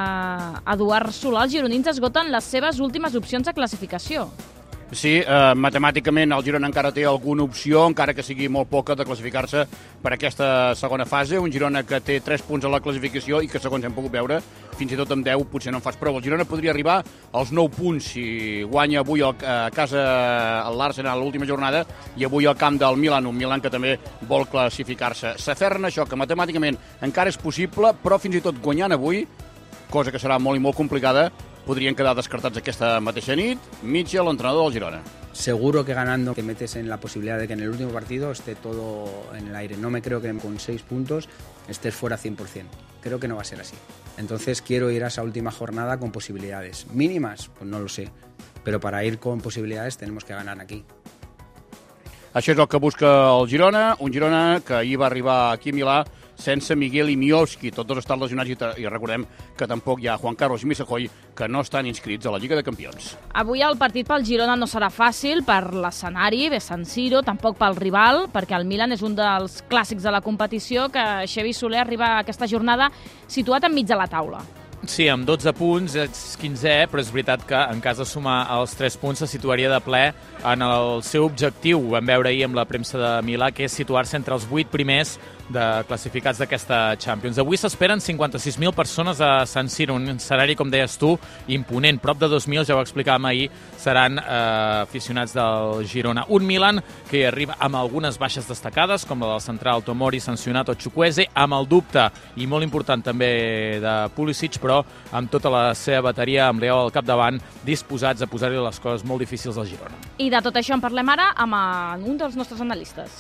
Eduard Solà, els gironins esgoten les seves últimes opcions de classificació. Sí, matemàticament el Girona encara té alguna opció, encara que sigui molt poca, de classificar-se per aquesta segona fase. Un Girona que té 3 punts a la classificació i que, segons hem pogut veure, fins i tot amb 10 potser no en fas prou. El Girona podria arribar als 9 punts si guanya avui a casa l'Arsenal a l'última jornada i avui al camp del Milan, un Milan que també vol classificar-se. S'aferren això, que matemàticament encara és possible, però fins i tot guanyant avui, cosa que serà molt i molt complicada, podrían quedar descartats aquesta mateixa nit. Mitchell, entrenador del Girona. Seguro que ganando te metes en la posibilidad de que en el último partido esté todo en el aire. No me creo que con 6 puntos estés fuera 100%. Creo que no va a ser así. Entonces quiero ir a esa última jornada con posibilidades. ¿Mínimas? Pues no lo sé. Pero para ir con posibilidades tenemos que ganar aquí. Això és el que busca el Girona, un Girona que ahir va arribar aquí a Milà sense Miguel i Miovski, tots dos estan lesionats i recordem que tampoc hi ha Juan Carlos i Missajoy, que no estan inscrits a la Lliga de Campions. Avui el partit pel Girona no serà fàcil per l'escenari de San Siro, tampoc pel rival, perquè el Milan és un dels clàssics de la competició que Xavi Soler arriba a aquesta jornada situat enmig de la taula. Sí, amb 12 punts, és 15è, però és veritat que en cas de sumar els 3 punts se situaria de ple en el seu objectiu. Ho vam veure ahir amb la premsa de Milà, que és situar-se entre els 8 primers de classificats d'aquesta Champions. Avui s'esperen 56.000 persones a San Siro, un escenari, com deies tu, imponent. Prop de 2.000, ja ho explicàvem ahir, seran aficionats del Girona. Un Milan que hi arriba amb algunes baixes destacades, com la del central Tomori, sancionat, o Chukwueze, amb el dubte, i molt important també, de Pulisic, però amb tota la seva bateria, amb Leo al capdavant, disposats a posar-li les coses molt difícils al Girona. I de tot això en parlem ara amb un dels nostres analistes.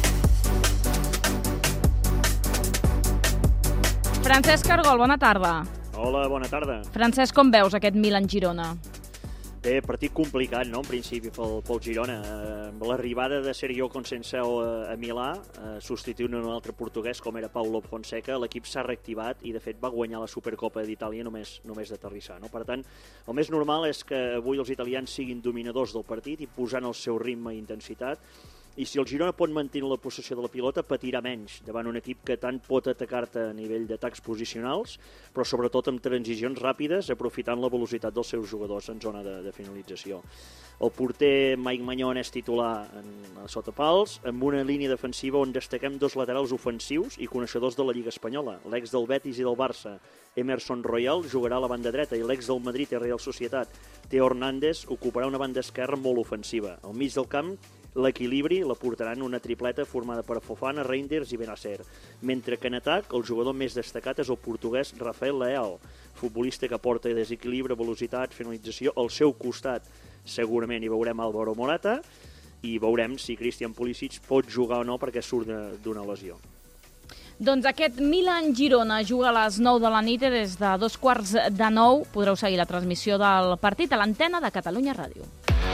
Francesc Cargol, bona tarda. Hola, bona tarda. Francesc, com veus aquest Milan-Girona? Bé, partit complicat, no?, en principi, pel Girona. L'arribada de Sergio Conceição a Milà, substituint un altre portuguès com era Paulo Fonseca, l'equip s'ha reactivat i, de fet, va guanyar la Supercopa d'Itàlia només d'aterrissar, no? Per tant, el més normal és que avui els italians siguin dominadors del partit i posant el seu ritme i intensitat. I si el Girona pot mantenir la possessió de la pilota, patirà menys davant un equip que tant pot atacar-te a nivell d'atacs posicionals, però sobretot amb transicions ràpides, aprofitant la velocitat dels seus jugadors en zona de finalització. El porter Mike Maignan és titular sota pals, amb una línia defensiva on destaquem 2 laterals ofensius i coneixedors de la Lliga Espanyola. L'ex del Betis i del Barça, Emerson Royal, jugarà a la banda dreta, i l'ex del Madrid i Real Societat, Theo Hernández, ocuparà una banda esquerra molt ofensiva. Al mig del camp, l'equilibri la portaran una tripleta formada per Fofana, Reinders i Benacer, mentre que en atac el jugador més destacat és el portuguès Rafael Leao, futbolista que porta desequilibri, velocitat, finalització al seu costat. Segurament hi veurem Álvaro Morata i veurem si Christian Pulisic pot jugar o no perquè surt d'una lesió. Doncs aquest Milan-Girona juga a les 9 de la nit i des de 8:45 podreu seguir la transmissió del partit a l'antena de Catalunya Ràdio.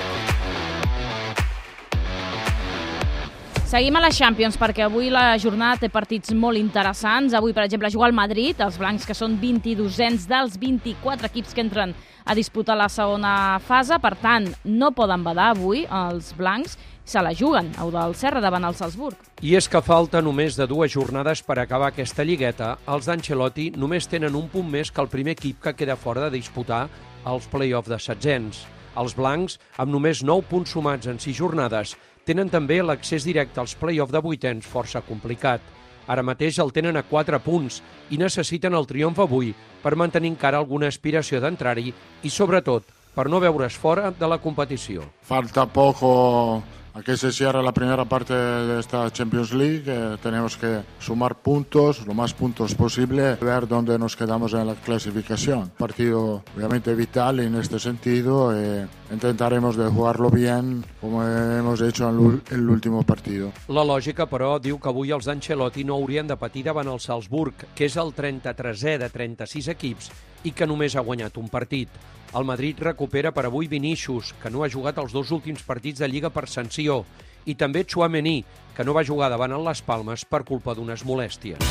Seguim a la Champions perquè avui la jornada té partits molt interessants. Avui, per exemple, juga el Madrid, els blancs que són 22ens dels 24 equips que entren a disputar la segona fase. Per tant, no poden badar avui els blancs, se la juguen, el del Serra davant el Salzburg. I és que falta només de 2 jornades per acabar aquesta lligueta. Els d'Ancelotti només tenen un punt més que el primer equip que queda fora de disputar els play-off de setzents. Els blancs, amb només 9 punts sumats en 6 jornades, tenen també l'accés directe als play-off de vuitens força complicat. Ara mateix el tenen a 4 punts i necessiten el triomf avui per mantenir encara alguna aspiració d'entrar-hi i, sobretot, per no veure's fora de la competició. Falta poco a que se cierre la primera parte de esta Champions League. Tenemos que sumar puntos, lo más puntos posible, ver dónde nos quedamos en la clasificación. Partido obviamente vital en este sentido. intentaremos de jugarlo bien como hemos hecho en el último partido. La lògica, però, diu que avui els d'Ancelotti no haurien de patir davant el Salzburg, que és el 33è de 36 equips i que només ha guanyat un partit. El Madrid recupera per avui Vinícius, que no ha jugat els 2 últims partits de Lliga per sanció, i també Tchouaméni, que no va jugar davant el Las Palmes per culpa d'unes molèsties.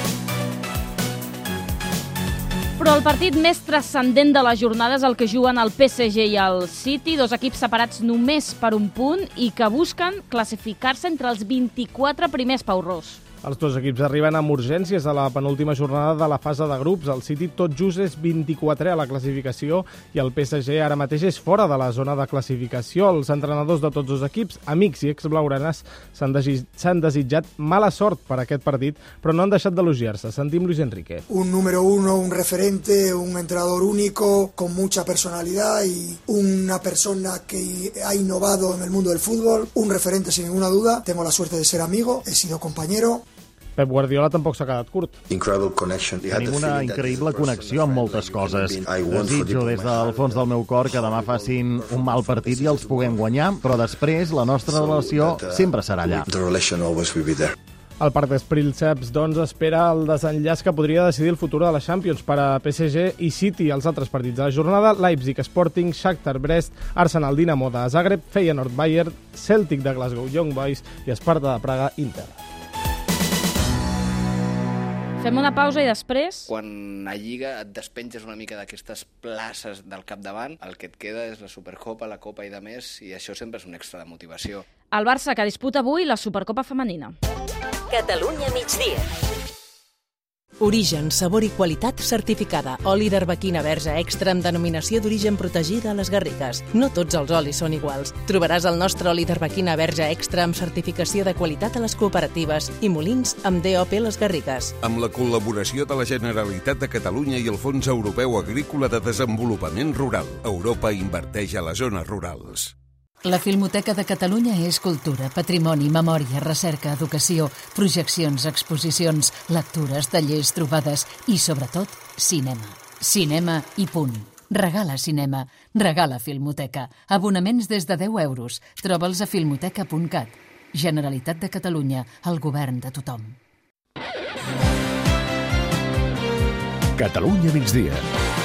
Però el partit més transcendent de la jornada és el que juguen el PSG i el City, 2 equips separats només per un punt i que busquen classificar-se entre els 24 primers, Pau Ros. Els 2 equips arriben amb urgències a la penúltima jornada de la fase de grups. El City tot just és 24è a la classificació i el PSG ara mateix és fora de la zona de classificació. Els entrenadors de tots 2 equips, amics i exblaugranes, s'han desitjat mala sort per aquest partit, però no han deixat d'elogiar-se. Sentim Luis Enrique. Un número 1, un referente, un entrenador único, con mucha personalidad y una persona que ha innovado en el mundo del fútbol, un referente sin ninguna duda. Tengo la suerte de ser amigo, he sido compañero. Pep Guardiola tampoc s'ha quedat curt. Tenim una increïble connexió amb moltes coses. Desitjo des del fons del meu cor que demà facin un mal partit i els puguem guanyar, però després la nostra relació sempre serà allà. El Parc dels Prínceps, doncs, espera el desenllaç que podria decidir el futur de la Champions per a PSG i City. Els altres partits de la jornada: Leipzig Sporting, Shakhtar Brest, Arsenal Dinamo de Zagreb, Feyenoord Bayern, Celtic de Glasgow Young Boys i Sparta de Praga Inter. Fem una pausa i després... Quan a Lliga et despenges una mica d'aquestes places del capdavant, el que et queda és la Supercopa, la Copa i de més, i això sempre és un extra de motivació. El Barça, que disputa avui la Supercopa femenina. Catalunya migdia. Origen, sabor i qualitat certificada. Oli d'arbequina verge extra amb denominació d'origen protegida a les Garrigues. No tots els olis són iguals. Trobaràs el nostre oli d'arbequina verge extra amb certificació de qualitat a les cooperatives i molins amb DOP Les Garrigues. Amb la col·laboració de la Generalitat de Catalunya i el Fons Europeu Agrícola de Desenvolupament Rural. Europa inverteix a les zones rurals. La Filmoteca de Catalunya és cultura, patrimoni, memòria, recerca, educació, projeccions, exposicions, lectures, tallers, trobades i, sobretot, cinema. Cinema i punt. Regala cinema. Regala Filmoteca. Abonaments des de 10 euros. Troba'ls a filmoteca.cat. Generalitat de Catalunya, el govern de tothom. Catalunya migdia.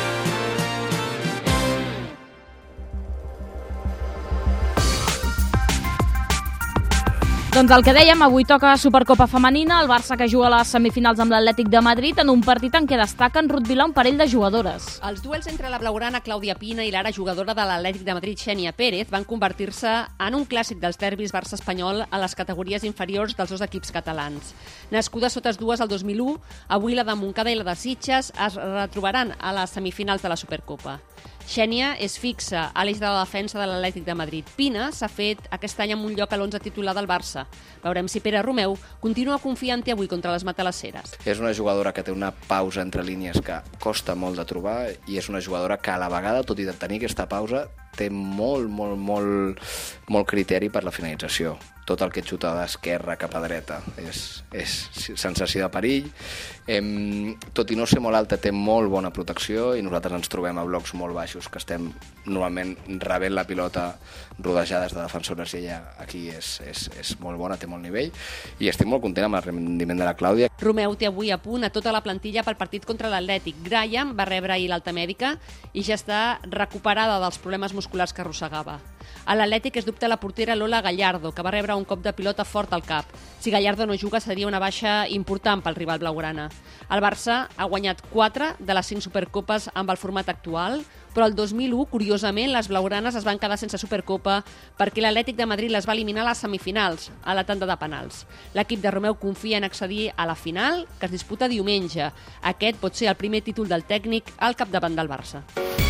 Doncs el que dèiem, avui toca Supercopa femenina, el Barça que juga a les semifinals amb l'Atlètic de Madrid en un partit en què destaquen Ruth Vilà un parell de jugadores. Els duels entre la blaugrana Clàudia Pina i l'ara jugadora de l'Atlètic de Madrid Xènia Pérez van convertir-se en un clàssic dels derbis Barça-Espanyol a les categories inferiors dels 2 equips catalans. Nascudes totes dues el 2001, avui la de Montcada i la de Sitges es retrobaran a les semifinals de la Supercopa. Xènia és fixa a l'eix de la defensa de l'Atlètic de Madrid. Pina s'ha fet aquest any amb un lloc a l'11 titular del Barça. Veurem si Pere Romeu continua confiant-hi avui contra les matalasseres. És una jugadora que té una pausa entre línies que costa molt de trobar i és una jugadora que a la vegada, tot i de tenir aquesta pausa, té molt criteri per la finalització. Tot el que xuta d'esquerra cap a dreta és sensació de perill. Tot i no ser molt alta, té molt bona protecció i nosaltres ens trobem a blocs molt baixos, que estem normalment rebent la pilota rodejades de defensores i ella aquí és molt bona, té molt nivell i estic molt content amb el rendiment de la Clàudia. Romeu té avui a punt a tota la plantilla pel partit contra l'Atlètic. Graham va rebre ahir l'alta mèdica i ja està recuperada dels problemes musculars que arrossegava. A l'Atlètic es dubta la portera Lola Gallardo, que va rebre un cop de pilota fort al cap. Si Gallardo no juga seria una baixa important pel rival blaugrana. El Barça ha guanyat 4 de les 5 Supercopes amb el format actual, però el 2001, curiosament, les blaugranes es van quedar sense Supercopa perquè l'Atlètic de Madrid les va eliminar a les semifinals, a la tanda de penals. L'equip de Romeu confia en accedir a la final, que es disputa diumenge. Aquest pot ser el primer títol del tècnic al capdavant del Barça.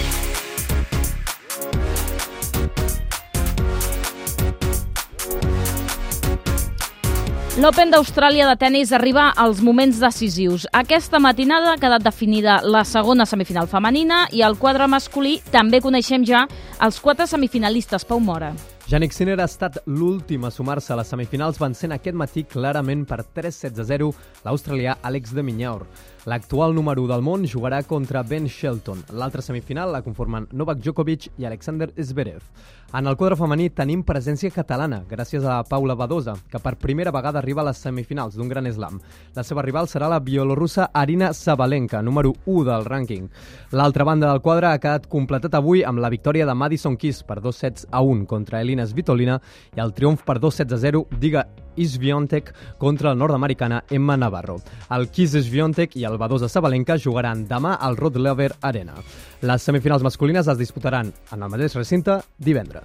L'Open d'Austràlia de tennis arriba als moments decisius. Aquesta matinada ha quedat definida la segona semifinal femenina i al quadre masculí també coneixem ja els 4 semifinalistes. Pau Mora. Jannik Sinner ha estat l'últim a sumar-se a les semifinals, vencent aquest matí clarament per 3-7-0 l'australià Alex de Minaur. L'actual número 1 del món jugarà contra Ben Shelton. L'altra semifinal la conformen Novak Djokovic i Alexander Zverev. En el quadre femení tenim presència catalana, gràcies a Paula Badosa, que per primera vegada arriba a les semifinals d'un gran slam. La seva rival serà la bielorrussa Arina Sabalenka, número 1 del rànquing. L'altra banda del quadre ha quedat completat avui amb la victòria de Madison Keys per 2-1 contra Elina Svitolina i el triomf per 2-0 d'Iga Swiatek contra la nord-americana Emma Navarro. El Keys Swiatek i el Badosa Sabalenka jugaran demà al Rod Laver Arena. Les semifinals masculines es disputaran en el mateix recinte divendres.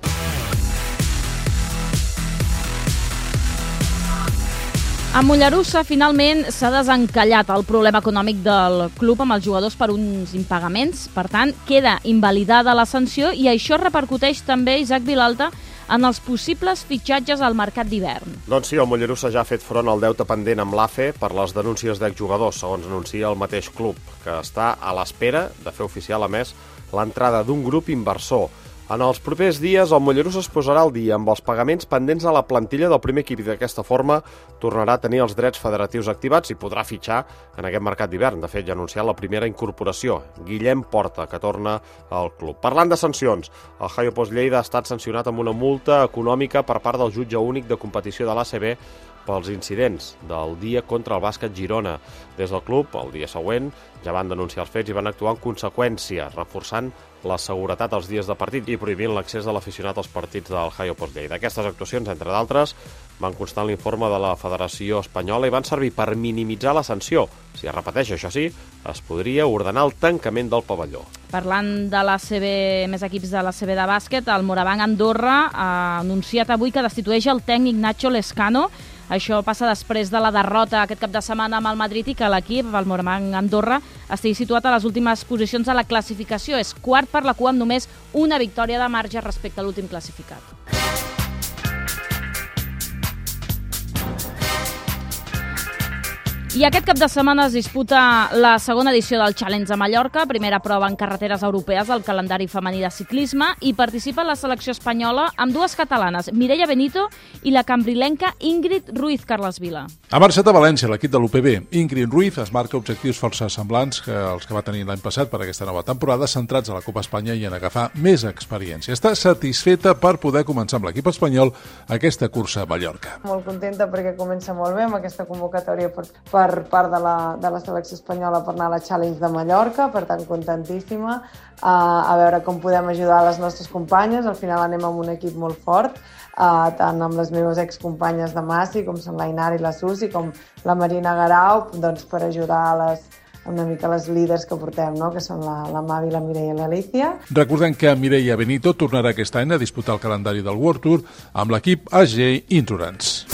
A Mollerussa, finalment, s'ha desencallat el problema econòmic del club amb els jugadors per uns impagaments. Per tant, queda invalidada la sanció i això repercuteix també, Isaac Vilalta, en els possibles fitxatges al mercat d'hivern. Doncs sí, el Mollerussa ja ha fet front al deute pendent amb l'AFE per les denúncies d'exjugadors, segons anuncia el mateix club, que està a l'espera de fer oficial, a més, l'entrada d'un grup inversor. En els propers dies, el Mollerussa es posarà al dia amb els pagaments pendents a la plantilla del primer equip i d'aquesta forma tornarà a tenir els drets federatius activats i podrà fitxar en aquest mercat d'hivern. De fet, ja ha anunciat la primera incorporació, Guillem Porta, que torna al club. Parlant de sancions, el Haio Post Lleida ha estat sancionat amb una multa econòmica per part del jutge únic de competició de l'ACB pels incidents del dia contra el bàsquet Girona. Des del club, el dia següent, ja van denunciar els fets i van actuar en conseqüència, reforçant la seguretat als dies de partit i prohibint l'accés de l'aficionat als partits del Haio Post Lleida. Aquestes actuacions, entre d'altres, van constar en l'informe de la Federació Espanyola i van servir per minimitzar la sanció. Si es repeteix, això sí, es podria ordenar el tancament del pavelló. Parlant de l'ACB, més equips de l'ACB de bàsquet, el Morabanc Andorra ha anunciat avui que destitueix el tècnic Nacho Lescano. Això passa després de la derrota aquest cap de setmana amb el Madrid i que l'equip, el Morabanc Andorra, estigui situat a les últimes posicions de la classificació. És quart per la cua amb només una victòria de marge respecte a l'últim classificat. I aquest cap de setmana es disputa la segona edició del Challenge a Mallorca, primera prova en carreteres europees del calendari femení de ciclisme, i participa la selecció espanyola amb dues catalanes, Mireia Benito i la cambrilenca Ingrid Ruiz Carles Vila. Ha marxat a València l'equip de l'UPB. Ingrid Ruiz es marca objectius força semblants que els que va tenir l'any passat per aquesta nova temporada, centrats a la Copa Espanya i en agafar més experiència. Està satisfeta per poder començar amb l'equip espanyol aquesta cursa a Mallorca. Molt contenta perquè comença molt bé amb aquesta convocatòria per part de la selecció espanyola per anar a la Challenge de Mallorca, per tant contentíssima, a veure com podem ajudar les nostres companyes. Al final anem amb un equip molt fort, tant amb les meves excompanyes de Massi, com són l'Ainara i la Susi, com la Marina Garau, doncs per ajudar a una mica les líders que portem, no? Que són la Mavi, la Mireia i l'Alicia. Recordem que Mireia Benito tornarà aquest any a disputar el calendari del World Tour amb l'equip AG Endurance.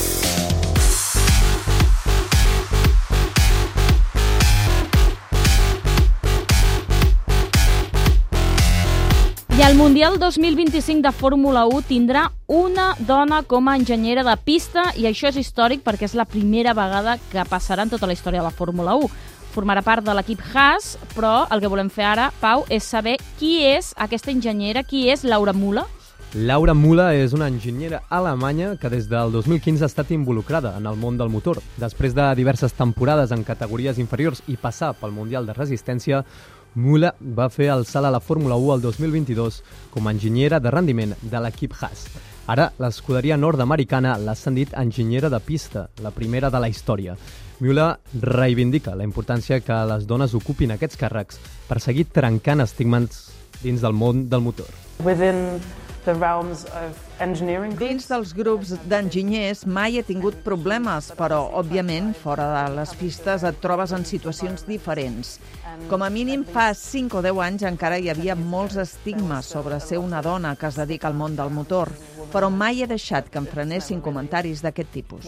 I el Mundial 2025 de Fórmula 1 tindrà una dona com a enginyera de pista i això és històric perquè és la primera vegada que passarà en tota la història de la Fórmula 1. Formarà part de l'equip Haas, però el que volem fer ara, Pau, és saber qui és aquesta enginyera, qui és Laura Mula? Laura Mula és una enginyera alemanya que des del 2015 ha estat involucrada en el món del motor. Després de diverses temporades en categories inferiors i passar pel Mundial de Resistència, Mula va fer el salt a la Fórmula 1 el 2022 com a enginyera de rendiment de l'equip Haas. Ara, l'escuderia nord-americana l'ha ascendit a enginyera de pista, la primera de la història. Mula reivindica la importància que les dones ocupin aquests càrrecs per seguir trencant estigmes dins del món del motor. Dins dels grups d'enginyers mai he tingut problemes, però, òbviament, fora de les pistes et trobes en situacions diferents. Com a mínim, fa 5 o 10 anys encara hi havia molts estigmes sobre ser una dona que es dedica al món del motor, però mai he deixat que em frenessin comentaris d'aquest tipus.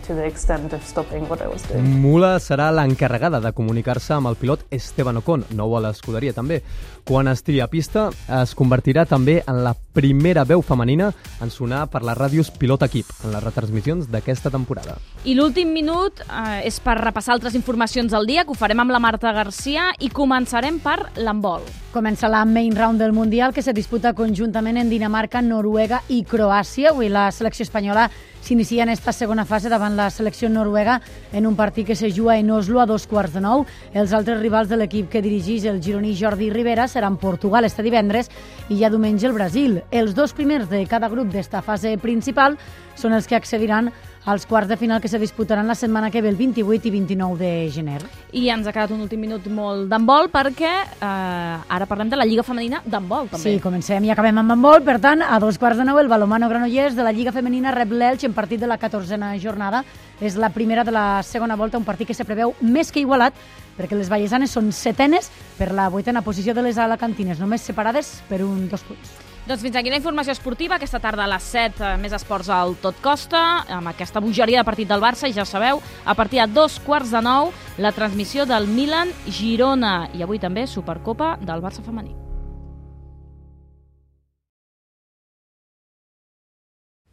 Mula serà l'encarregada de comunicar-se amb el pilot Esteban Ocon, nou a l'escuderia també. Quan estigui a pista, es convertirà també en la primera veu femenina en sonar per les ràdios Pilot Equip, en les retransmissions d'aquesta temporada. I l'últim minut és per repassar altres informacions del dia, que ho farem amb la Marta Garcia, i començarem per l'handbol. Comença la main round del Mundial, que se disputa conjuntament en Dinamarca, Noruega i Croàcia. Avui la selecció espanyola s'inicia en esta segona fase davant la selecció noruega en un partit que se juga en Oslo a 8:45. Els altres rivals de l'equip que dirigeix el gironí Jordi Rivera seran Portugal este divendres i ja diumenge el Brasil. Els 2 primers de cada grup d'esta fase principal són els que accediran als quarts de final que se disputaran la setmana que ve, el 28 i 29 de gener. I ens ha quedat un últim minut molt d'handbol perquè ara parlem de la Lliga Femenina d'handbol, també. Sí, comencem i acabem amb handbol. Per tant, a 8:15 el Balonmano Granollers de la Lliga Femenina rep l'Elx en partit de la 14a jornada. És la primera de la segona volta, un partit que se preveu més que igualat perquè les vallesanes són setenes per la 8a posició de les alacantines, només separades per 2 punts. Doncs fins aquí la informació esportiva. Aquesta tarda a les 7, més esports al Tot Costa, amb aquesta bogeria de partit del Barça, i ja sabeu, a partir de 8:45, la transmissió del Milan-Girona. I avui també Supercopa del Barça femení.